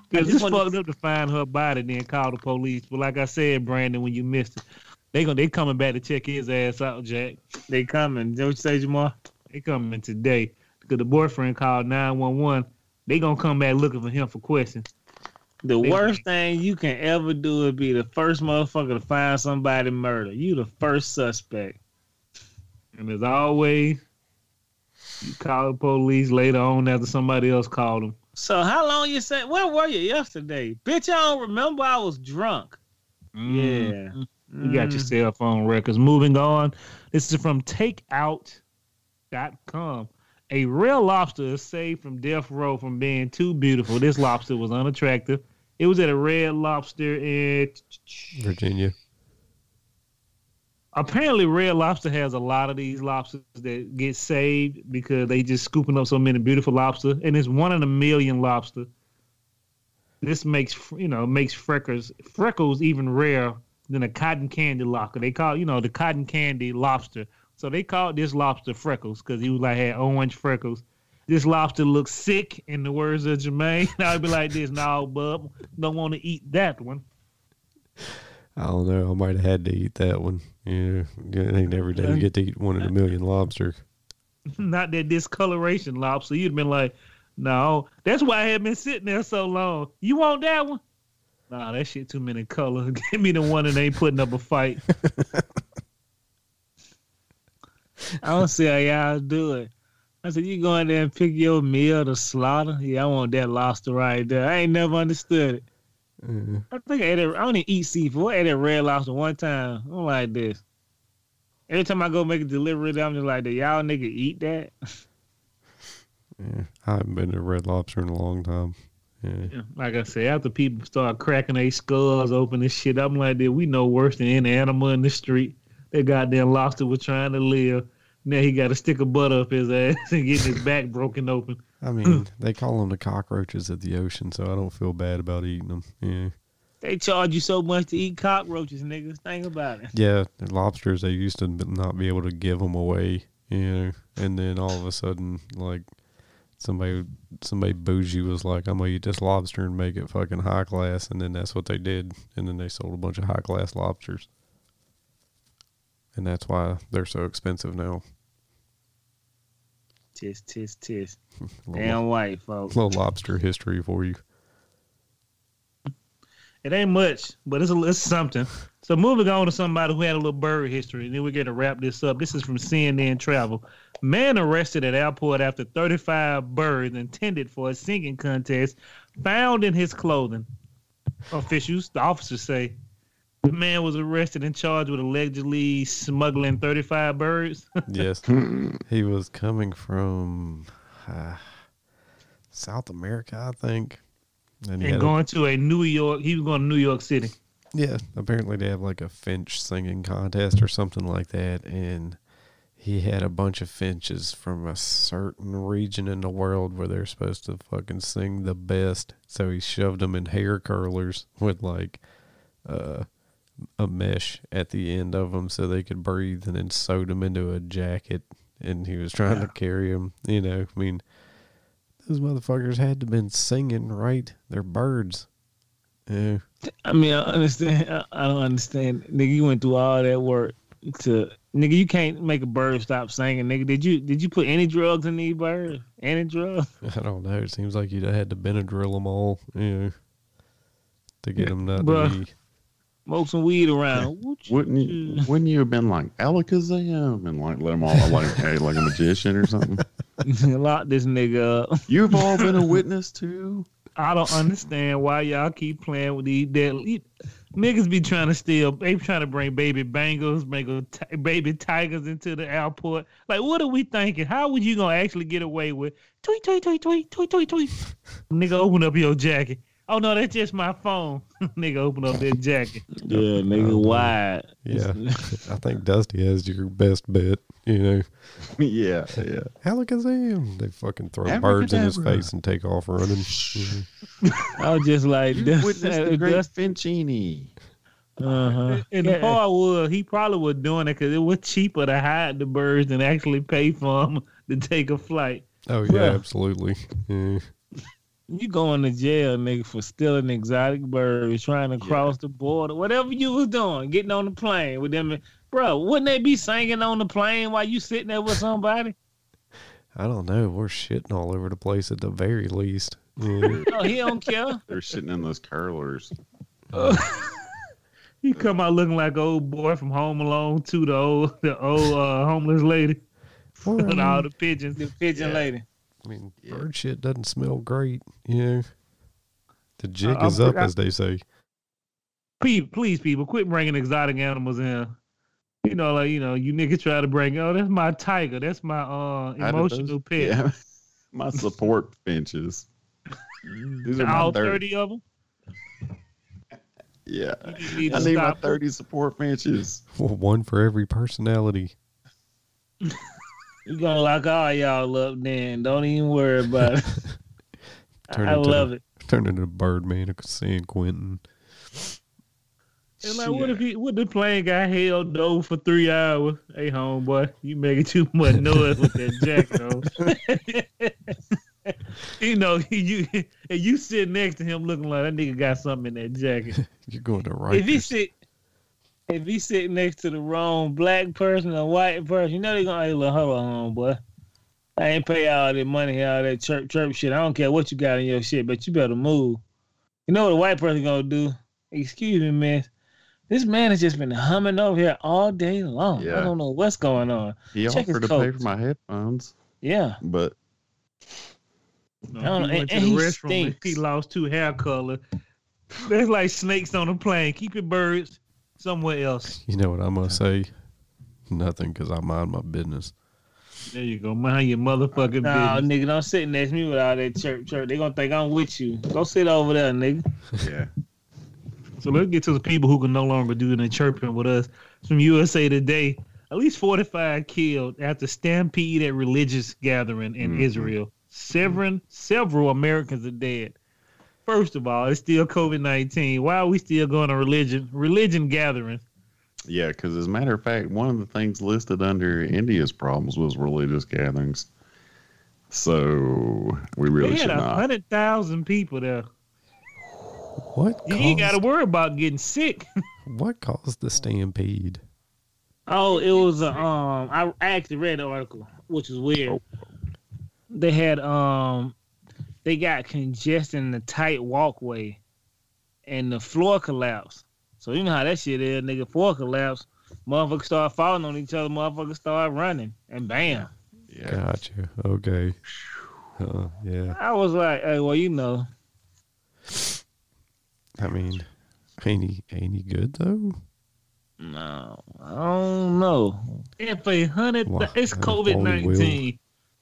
Because it's fucked up to find her body then call the police. But like I said, Brandon, when you missed it, they coming back to check his ass out, Jack. They coming. What you say, Jamal? They coming today. Because the boyfriend called 911. They gonna come back looking for him for questions. The worst thing you can ever do is be the first motherfucker to find somebody murdered. You the first suspect. And as always, you call the police later on after somebody else called them. So how long you say? Where were you yesterday? Bitch, I don't remember. I was drunk. Yeah. You got your cell phone records. Moving on. This is from takeout.com. A real lobster is saved from death row from being too beautiful. This lobster was unattractive. It was at a Red Lobster in Virginia. Apparently, Red Lobster has a lot of these lobsters that get saved because they just scooping up so many beautiful lobster, and it's 1 in a million lobster. This makes freckles even rarer than a cotton candy lobster. They call the cotton candy lobster. So they called this lobster Freckles because he was had orange freckles. This lobster looks sick, in the words of Jermaine. I'd be like this, no, bub, don't want to eat that one. I don't know. I might have had to eat that one. Yeah, it ain't every day you get to eat 1 in a million lobster. Not that discoloration lobster. You'd been like, no. That's why I had been sitting there so long. You want that one? Nah, that shit too many colors. Give me the one that ain't putting up a fight. I don't see how y'all do it. I said, you go in there and pick your meal to slaughter? Yeah, I want that lobster right there. I ain't never understood it. I think I don't even eat seafood. I ate at Red Lobster one time. I'm like this. Every time I go make a delivery, I'm just like, y'all nigga eat that? Yeah, I haven't been to Red Lobster in a long time. Yeah. Like I said, after people start cracking their skulls open and shit, I'm like, we know worse than any animal in the street. That goddamn lobster was trying to live. Now he got a stick of butter up his ass and getting his back broken open. I mean, they call them the cockroaches of the ocean, so I don't feel bad about eating them. Yeah. They charge you so much to eat cockroaches, niggas. Think about it. Yeah, the lobsters, they used to not be able to give them away, and then all of a sudden, like, somebody bougie was like, I'm going to eat this lobster and make it fucking high class, and then that's what they did, and then they sold a bunch of high class lobsters. And that's why they're so expensive now. Tis. Damn white, folks. Little lobster history for you. It ain't much, but it's something. So moving on to somebody who had a little bird history, and then we're going to wrap this up. This is from CNN Travel. Man arrested at airport after 35 birds intended for a singing contest found in his clothing. The officers say. The man was arrested and charged with allegedly smuggling 35 birds. Yes. He was coming from South America, I think. And going to New York. He was going to New York City. Yeah. Apparently they have like a finch singing contest or something like that. And he had a bunch of finches from a certain region in the world where they're supposed to fucking sing the best. So he shoved them in hair curlers with like a mesh at the end of them so they could breathe, and then sewed them into a jacket, and he was trying to carry them. I mean, those motherfuckers had to been singing, right? They're birds. Yeah. I mean, I understand. I don't understand. Nigga, you went through all that work to... Nigga, you can't make a bird stop singing, nigga. Did you put any drugs in these birds? Any drugs? I don't know. It seems like you'd have had to Benadryl them all, to get them not Bruh. to be... Smoke some weed around. Wouldn't you have been like Alakazam and like let them all like a magician or something? Lock this nigga up. You've all been a witness too. I don't understand why y'all keep playing with these niggas be trying to steal. They trying to bring baby bangles, baby tigers into the airport. Like, what are we thinking? How would you gonna actually get away with tweet? Nigga, open up your jacket. Oh no, that's just my phone. Nigga, open up that jacket. Yeah, nigga, wide. Yeah, I think Dusty has your best bet. Yeah. Alakazam! They fucking throw birds in his face and take off running. I was just like, witness the great Finchini. And the part was he probably was doing it because it was cheaper to hide the birds than actually pay for them to take a flight. Oh yeah, absolutely. Yeah. You going to jail, nigga, for stealing exotic birds, trying to cross the border, whatever you was doing, getting on the plane with them. Bro, wouldn't they be singing on the plane while you sitting there with somebody? I don't know. We're shitting all over the place at the very least. Yeah. No, he don't care. They're sitting in those curlers. He come out looking like old boy from Home Alone to the old homeless lady with all the pigeons. The pigeon lady. I mean, bird shit doesn't smell great, you know. The jig is up, as they say. Please, people, quit bringing exotic animals in. You know, you niggas try to bring, that's my tiger. That's my emotional pet. Yeah. My support finches. These are all 30 of them? Yeah. Need I need my 30 support finches. Well, one for every personality. You gonna lock all y'all up then. Don't even worry about it. I love it. Turn into Birdman or San Quentin. And like, what the plane got held over for 3 hours? Hey, homeboy, you making too much noise with that jacket on. You know, you sit next to him looking like that nigga got something in that jacket. You're going to right. If he sit next to the wrong black person or white person, you know they're gonna, hey, look, hold on, boy. I ain't pay all that money, all that chirp shit. I don't care what you got in your shit, but you better move. You know what a white person gonna do? Excuse me, man. This man has just been humming over here all day long. Yeah. I don't know what's going on. He offered to pay for my headphones. Yeah. But he went to the restroom. He lost 2 hair colors. There's like snakes on the plane. Keep your birds somewhere else. You know what I'm going to say? Nothing, because I mind my business. There you go. Mind your motherfucking business. No, nigga, don't sit next to me with all that chirp. They going to think I'm with you. Go sit over there, nigga. Yeah. So let's get to the people who can no longer do any chirping with us. From USA Today, at least 45 killed after stampede at religious gathering in Israel. Several Americans are dead. First of all, it's still COVID-19. Why are we still going to religion gatherings? Yeah, because as a matter of fact, one of the things listed under India's problems was religious gatherings. So we really should not. They had 100,000 people there. What? You ain't got to worry about getting sick. What caused the stampede? Oh, it was I actually read the article, which is weird. They had they got congestion in the tight walkway, and the floor collapsed. So you know how that shit is, nigga. Floor collapse, motherfuckers start falling on each other. Motherfuckers start running, and bam. Yeah. Gotcha. Okay. Yeah. I was like, hey, well, you know. I mean, ain't he good though? No, I don't know. If it's COVID-19.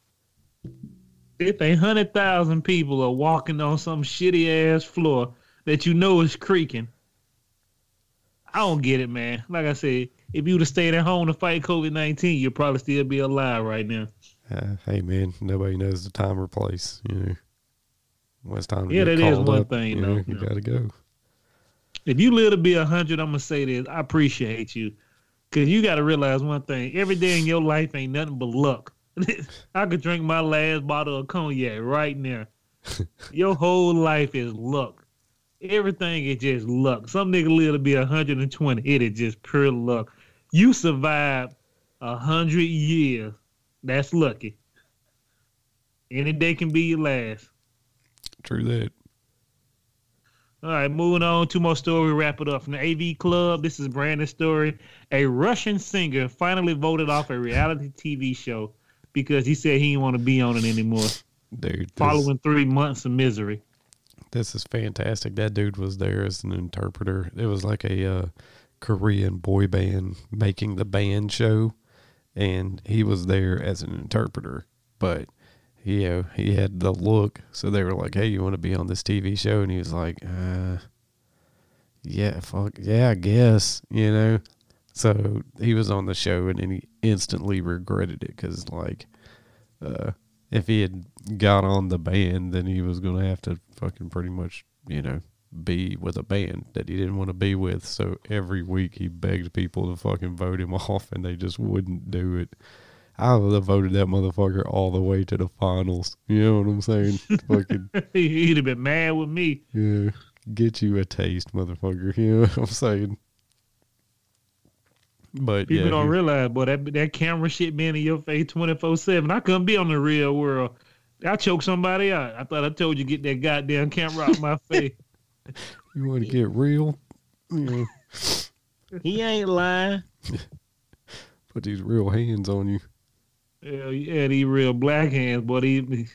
If 100,000 people are walking on some shitty ass floor that you know is creaking, I don't get it, man. Like I said, if you would have stayed at home to fight COVID-19, you'd probably still be alive right now. Hey, man, nobody knows the time or place. You know, when it's time to get called is one up, thing. You got to go. If you live to be 100, I'm gonna say this: I appreciate you, cause you got to realize one thing: every day in your life ain't nothing but luck. I could drink my last bottle of cognac right now. Your whole life is luck. Everything is just luck. Some nigga live to be 120. It is just pure luck. You survived 100 years. That's lucky. Any day can be your last. True that. All right, moving on. 2 more stories. Wrap it up. From the AV Club, this is Brandon's story. A Russian singer finally voted off a reality TV show because he said he didn't want to be on it anymore. Dude, following 3 months of misery. This is fantastic. That dude was there as an interpreter. It was like a Korean boy band making the band show, and he was there as an interpreter. But he had the look, so they were like, "Hey, you want to be on this TV show?" And he was like, "Yeah, fuck, yeah, I guess." You know. So he was on the show, and then he instantly regretted it because, like, if he had got on the band, then he was going to have to fucking pretty much, be with a band that he didn't want to be with. So every week he begged people to fucking vote him off, and they just wouldn't do it. I would have voted that motherfucker all the way to the finals. You know what I'm saying? Fucking He'd have been mad with me. yeah, get you a taste, motherfucker. You know what I'm saying? But People yeah, don't realize, boy, that camera shit being in your face 24/7. I couldn't be on the real world. I choked somebody out. I thought I told you get that goddamn camera out my face. you want to get real? You know, He ain't lying. put these real hands on you. Hell yeah, these real black hands, boy. These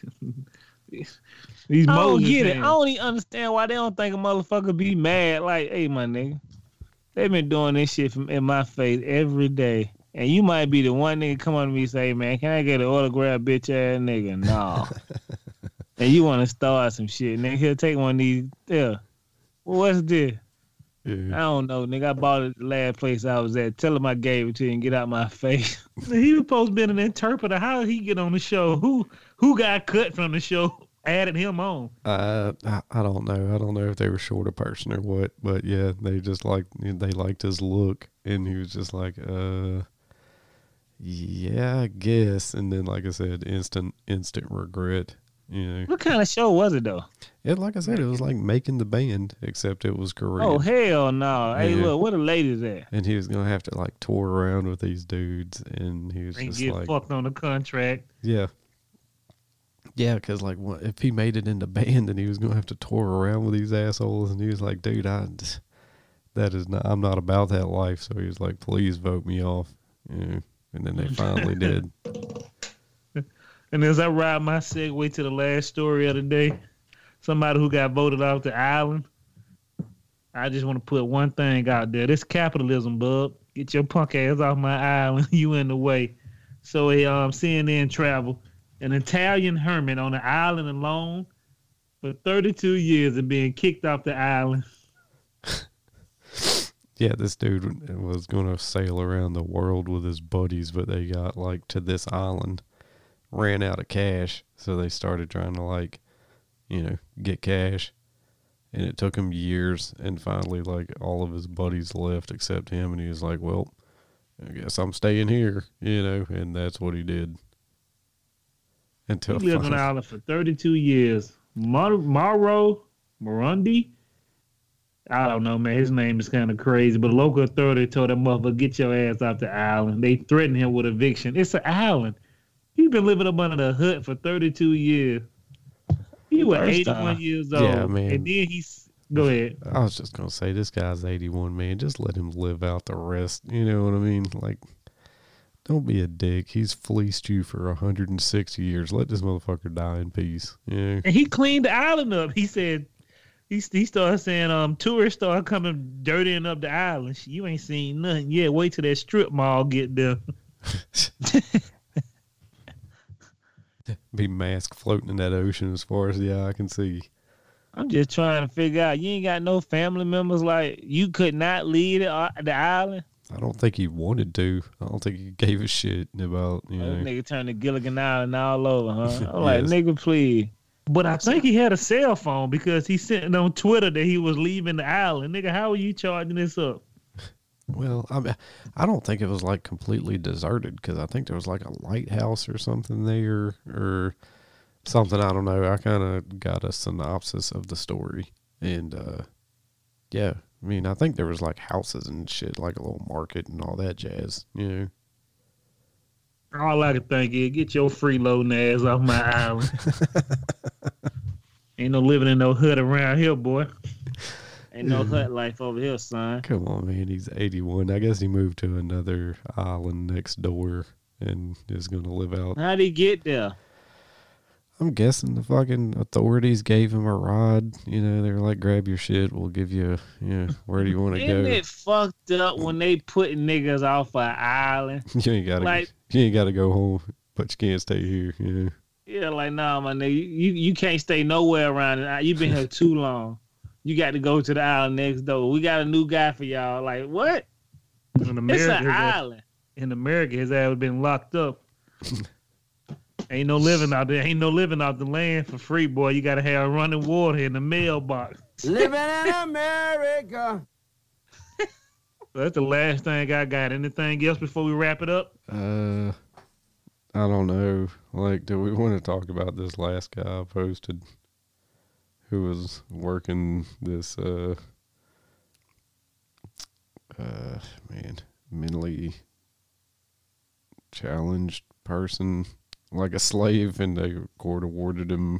I don't Moses get it. I hands. don't even understand why they don't think a motherfucker be mad. Like, hey, my nigga, they been doing this shit in my face every day. And you might be the one nigga come on to me and say, man, can I get an autograph, bitch ass nigga? No. And you want to start some shit. Nigga, he'll take one of these. Yeah. Well, what's this? I Yeah. don't know, nigga. I bought it the last place I was at. Tell him I gave it to you and get out my face. He was supposed to be an interpreter. How did he get on the show? Who got cut from the show? Added him on. I don't know. I don't know if they were short a person or what, but yeah, they liked his look, and he was just like, yeah, I guess. And then, like I said, instant regret. You know, What kind of show was it, though? like I said, it was like making the band, except it was Korean. Oh, hell no. Hey, Yeah. look, where the ladies at? And he was gonna have to like tour around with these dudes, and he was And just get like, fucked on the contract. yeah, because like if he made it in the band, then he was gonna have to tour around with these assholes, and he was like, dude, I'm not about that life. So he was like, please vote me off. Yeah. And then they finally did. And as I ride my segue to the last story of the day, somebody who got voted off the island, I just want to put one thing out there. This capitalism, bub. Get your punk ass off my island. You in the way. So CNN travel. An Italian hermit on the island alone for 32 years and being kicked off the island. Yeah, this dude was gonna sail around the world with his buddies, but they got like to this island, ran out of cash, so they started trying to like, get cash, and it took him years, and finally like all of his buddies left except him, and he was like, well, I guess I'm staying here, and that's what he did. He Until lived on the finally, island for 32 years. Mauro Morundi. I don't know, man. His name is kind of crazy, but a local authority told that motherfucker, get your ass off the island. They threatened him with eviction. It's an island. He's been living up under the hut for 32 years. He was First 81 time. years old. Yeah, man. And then go ahead. I was just gonna say, this guy's 81, man. Just let him live out the rest. You know what I mean? Like, don't be a dick. He's fleeced you for 160 years. Let this motherfucker die in peace. Yeah. And he cleaned the island up. He said, he started saying, tourists started coming dirtying up the island. You ain't seen nothing yet. Wait till that strip mall get there. Be mask floating in that ocean as far as the eye can see. I'm just trying to figure out. You ain't got no family members like you could not leave the island. I don't think he wanted to. I don't think he gave a shit about, That nigga turned to Gilligan Island all over, huh? I'm like, Yes. nigga, please. But I think he had a cell phone because he sent on Twitter that he was leaving the island. Nigga, how are you charging this up? Well, I don't think it was like completely deserted, because I think there was like a lighthouse or something there or something. I don't know. I kind of got a synopsis of the story, and yeah, I mean, I think there was like houses and shit, like a little market and all that jazz. All I can think is get your freeloading ass off my island. Ain't no living in no hut around here, boy. Ain't no hut life over here, son. Come on, man. He's 81. I guess he moved to another island next door and is going to live out. How'd he get there? I'm guessing the fucking authorities gave him a ride. They were like, grab your shit. We'll give you, where do you want to Isn't go? it fucked up when they putting niggas off an island? You ain't got to go home, but you can't stay here. Yeah, like, nah, my nigga, you can't stay nowhere around it. You been here too long. You got to go to the island next door. We got a new guy for y'all. Like, what? In It's America, an island. in America, his ass been locked up. Ain't no living out there. Ain't no living out the land for free, boy. You got to have running water in the mailbox. Living in America. So that's the last thing I got. Anything else before we wrap it up? I don't know. Like, do we want to talk about this last guy I posted who was working this, mentally challenged person, like a slave, and the court awarded him,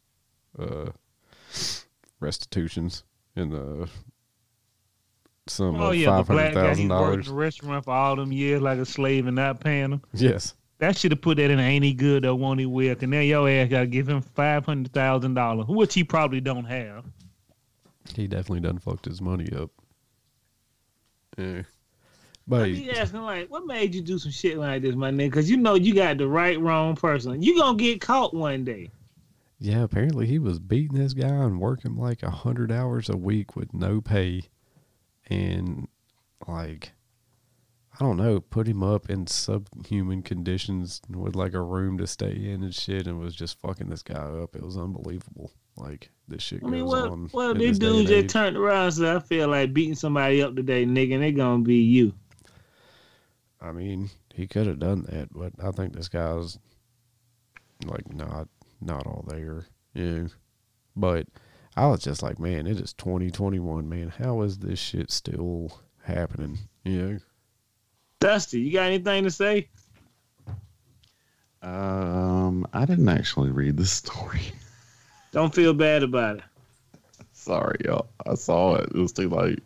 restitutions in the sum of the black guy he worked $500,000. in the restaurant for all them years like a slave and not paying him. Yes. That should have put that in Ain't He Good or Won't He Well, and now your ass got to give him $500,000, which he probably don't have. He definitely done fucked his money up. Yeah. But I be asking, like, what made you do some shit like this, my nigga? Because you know you got the wrong person. You gonna get caught one day. yeah, apparently he was beating this guy and working like 100 hours a week with no pay. And, like, I don't know, put him up in subhuman conditions with like a room to stay in and shit, and was just fucking this guy up. It was unbelievable. Like, this shit goes on. Well, in these this day and dudes just age. turned around and said, I feel like beating somebody up today, nigga, and they gonna be you. I mean, he could have done that, but I think this guy's like not all there. Yeah. But I was just like, man, it is 2021, man. How is this shit still happening? Yeah. Dusty, you got anything to say? I didn't actually read the story. Don't feel bad about it. Sorry, y'all. I saw it. It was too late.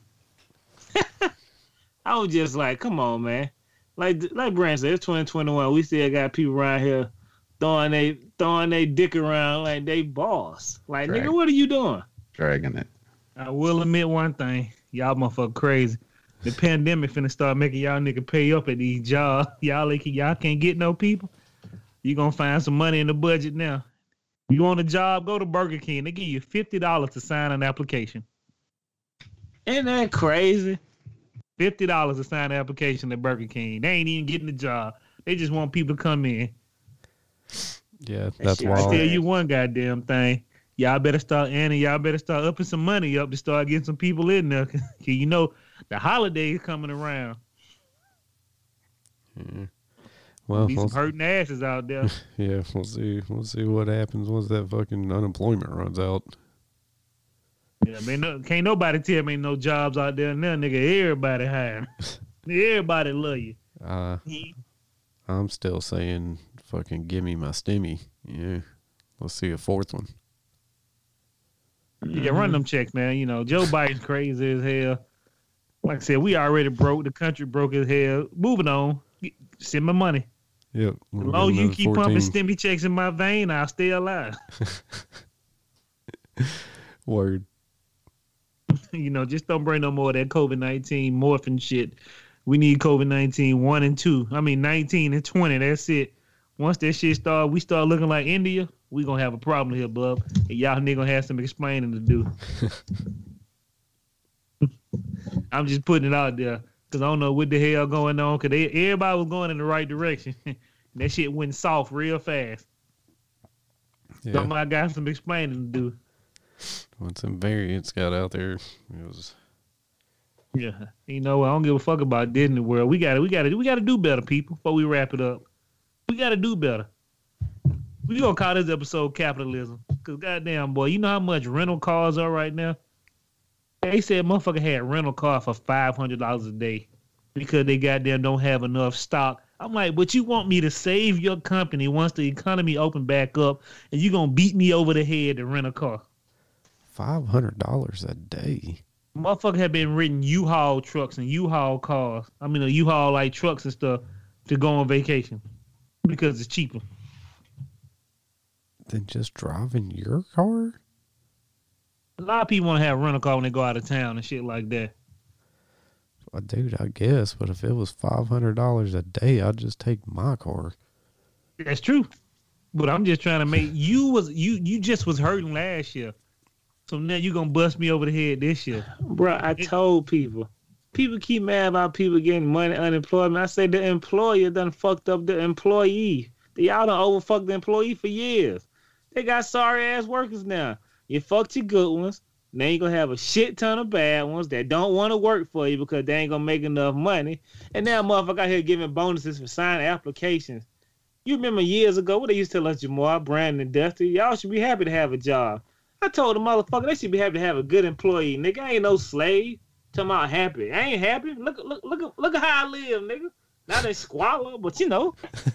I was just like, come on, man. Like Brand said, it's 2021. We still got people around here throwing they dick around like they boss. Like, Right. nigga, what are you doing? Dragging it. I will admit one thing. Y'all motherfucker crazy. The pandemic finna start making y'all nigga pay up at these jobs. Y'all can't get no people. You gonna find some money in the budget now. You want a job, go to Burger King. They give you $50 to sign an application. Ain't that crazy? $50 to sign an application at Burger King. They ain't even getting the job. They just want people to come in. Yeah, that's I why. tell you one goddamn thing. Y'all better start upping some money up to start getting some people in there. 'Cause you know the holidays coming around. Yeah. Well, Be some hurting asses out there. yeah, we'll see. We'll see what happens once that fucking unemployment runs out. Yeah, man, can't nobody tell me no jobs out there now, nigga. Everybody hiring. Everybody love you. I'm still saying, fucking give me my stimmy. Yeah, let's see a fourth one. Yeah, run them checks, man. You know, Joe Biden's crazy as hell. Like I said, we already broke. The country broke as hell. Moving on. Send my money. Yep. As long as you keep pumping stimmy checks in my vein, I'll stay alive. Word. You know, just don't bring no more of that COVID-19 morphing shit. We need COVID-19 1 and 2. I mean, 19 and 20. That's it. Once that shit we start looking like India, we gonna have a problem here, bub. And y'all nigga gonna have some explaining to do. I'm just putting it out there because I don't know what the hell going on. Because everybody was going in the right direction. That shit went soft real fast. Yeah. Somebody got some explaining to do. When some variants got out there, it was. Yeah, you know, I don't give a fuck about Disney World. We gotta do better, people. Before we wrap it up, we gotta do better. We gonna call this episode capitalism, cause goddamn boy, you know how much rental cars are right now. They said motherfucker had a rental car for $500 a day because they goddamn don't have enough stock. I'm like, but you want me to save your company once the economy open back up, and you gonna beat me over the head to rent a car? $500 a day. Motherfucker have been renting U-Haul trucks and U-Haul cars. I mean, U-Haul like trucks and stuff to go on vacation because it's cheaper. Then just driving your car? A lot of people want to have a rental car when they go out of town and shit like that. Well, dude, I guess. But if it was $500 a day, I'd just take my car. That's true. But I'm just trying to make you just was hurting last year. So now you gonna bust me over the head this year. Bro, I told people. People keep mad about people getting money, unemployment. I say the employer done fucked up the employee. Y'all done overfucked the employee for years. They got sorry ass workers now. You fucked your good ones. Now you gonna have a shit ton of bad ones that don't want to work for you because they ain't gonna make enough money. And now motherfucker out here giving bonuses for signing applications. You remember years ago what they used to tell us, Jamar, Brandon, and Dusty? Y'all should be happy to have a job. I told the motherfucker they should be happy to have a good employee, nigga. I ain't no slave. Talking about happy. I ain't happy. Look at how I live, nigga. Not in squalor, but you know.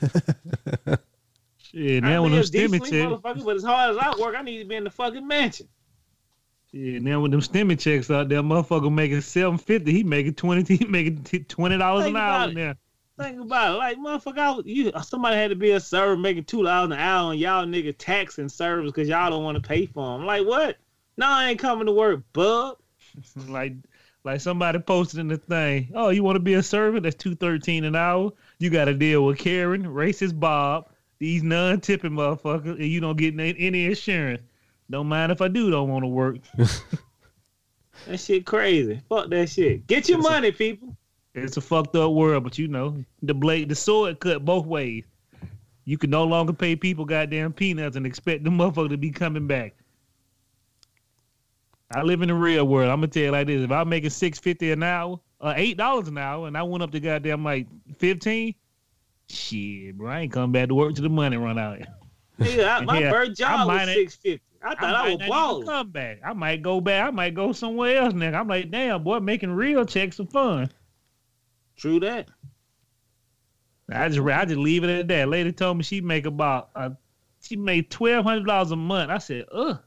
Shit, I now when them live stimmy decently, checks, motherfucker, but as hard as I work, I need to be in the fucking mansion. shit, now with them stimmy checks out there, motherfucker making $7.50, he making $20 an hour now. Think about it. Like, motherfucker, somebody had to be a server making $2 an hour and y'all nigga taxing servers because y'all don't want to pay for them. Like, what? No, I ain't coming to work, bub. Like somebody posted in the thing, oh, you want to be a server? That's $2.13 an hour. You got to deal with Karen, racist Bob, these non-tipping motherfuckers, and you don't get any insurance. Don't mind if I don't want to work. That shit crazy. Fuck that shit. Get your money, people. It's a fucked up world, but you know, the sword cut both ways. You can no longer pay people goddamn peanuts and expect the motherfucker to be coming back. I live in the real world. I'm gonna tell you like this: if I'm making $6.50 an hour, $8 an hour, and I went up to goddamn like 15, shit, bro, I ain't coming back to work till the money run out. Yeah, my bird job was $6.50. I thought I was balling. Come back. I might go back. I might go somewhere else, nigga. I'm like, damn, boy, making real checks are fun. True that. I just leave it at that. Lady told me she made $1,200 a month. I said, ugh.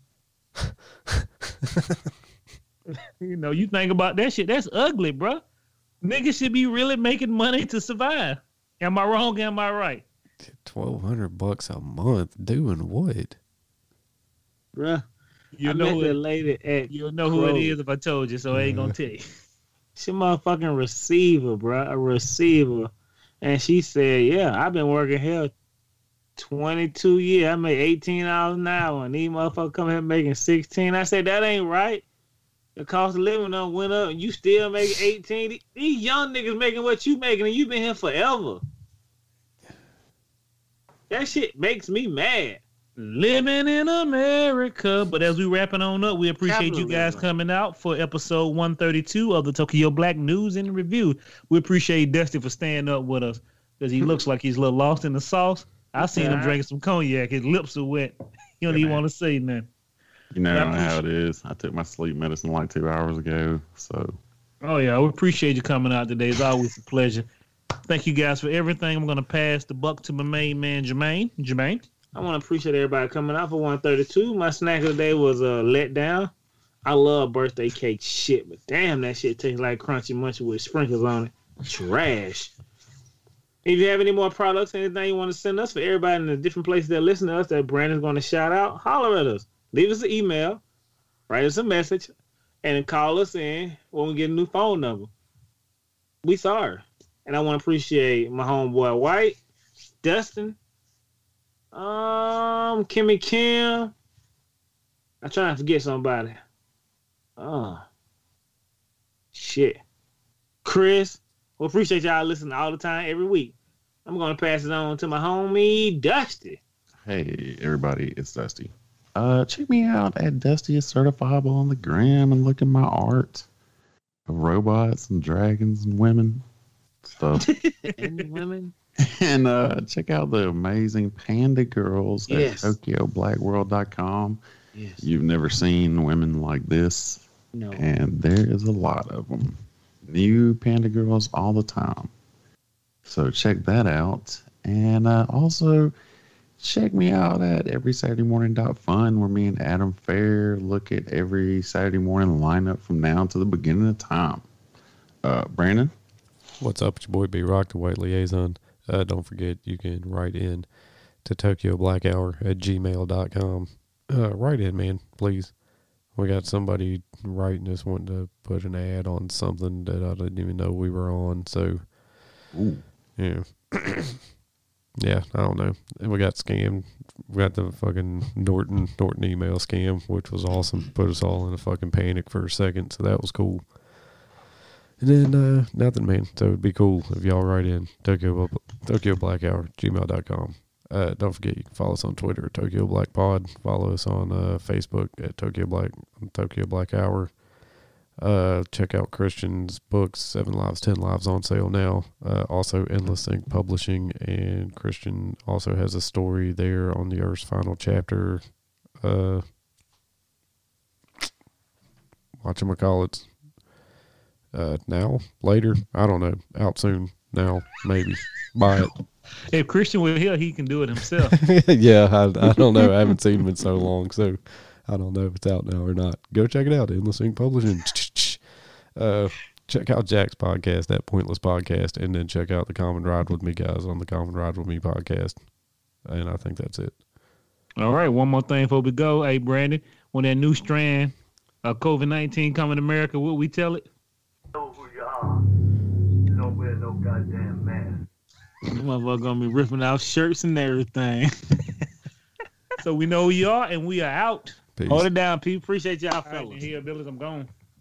You know, you think about that shit, that's ugly, bro. Niggas should be really making money to survive. Am I wrong? Am I right? $1,200 a month doing what? Bruh. You'll know who it is if I told you, so I ain't gonna tell you. She motherfucking receiver, bruh. A receiver. And she said, yeah, I've been working here 22 years. I made $18 an hour, and these motherfuckers come here making 16. I said, that ain't right. The cost of living done went up, and you still making 18. These young niggas making what you making, and you been here forever. That shit makes me mad. Living in America. But as we wrapping on up, we appreciate you guys coming out for episode 132 of the Tokyo Black News and Review. We appreciate Dusty for staying up with us because he looks like he's a little lost in the sauce. I seen him drinking some cognac. His lips are wet. He don't even want to say nothing. You know how it is. I took my sleep medicine like 2 hours ago. So. Oh, yeah. We appreciate you coming out today. It's always a pleasure. Thank you guys for everything. I'm going to pass the buck to my main man, Jermaine. Jermaine? I want to appreciate everybody coming out for 132. My snack of the day was Let Down. I love birthday cake shit, but damn, that shit tastes like Crunchy Munchy with sprinkles on it. Trash. If you have any more products, anything you want to send us for everybody in the different places that listen to us that Brandon's going to shout out, holler at us. Leave us an email, write us a message, and then call us in when we get a new phone number. We sorry. And I want to appreciate my homeboy White, Dustin, Kimmy Kim. I try not to forget somebody. Oh, shit. Chris. We appreciate y'all listening all the time, every week. I'm going to pass it on to my homie, Dusty. Hey, everybody, it's Dusty. Check me out at Dusty is Certifiable on the gram and look at my art of robots and dragons and women stuff. And women. And check out the amazing Panda Girls at TokyoBlackWorld.com. Yes. You've never seen women like this. No. And there is a lot of them. New Panda Girls all the time. So check that out. And also check me out at everysaturdayMorning.fun where me and Adam Fair look at every Saturday morning lineup from now to the beginning of time. Brandon? What's up? It's your boy B Rock, the White Liaison. Don't forget you can write in to TokyoBlackHour@gmail.com. Write in, man, please. We got somebody writing us wanting to put an ad on something that I didn't even know we were on. So, yeah. Yeah, I don't know. And we got scammed. We got the fucking Norton email scam, which was awesome. Put us all in a fucking panic for a second, so that was cool. And then, nothing, man. So it'd be cool if y'all write in TokyoBlackHour@gmail.com. Don't forget, you can follow us on Twitter at Tokyo Black Pod. Follow us on Facebook at Tokyo Black Hour. Check out Christian's books, 7 Lives, 10 Lives, on sale now. Also, Endless Ink Publishing, and Christian also has a story there on the Earth's Final Chapter. Whatchamacallits. Now, later, I don't know. Out soon, now, maybe. Buy it. If Christian were here, he can do it himself. Yeah, I don't know. I haven't seen him in so long, so I don't know if it's out now or not. Go check it out. Endless Ink Publishing. Check out Jack's podcast, That Pointless Podcast, and then check out the Common Ride With Me guys on the Common Ride With Me podcast. And I think that's it. All right, one more thing before we go. Hey, Brandon, when that new strand of COVID-19 coming to America, will we tell it? Know who you are. You don't wear no goddamn mask. The motherfucker gonna be ripping out shirts and everything. So we know who you are, and we are out. Peace. Hold it down, Pete. Appreciate y'all, All right, fellas. and here, Billy, I'm gone.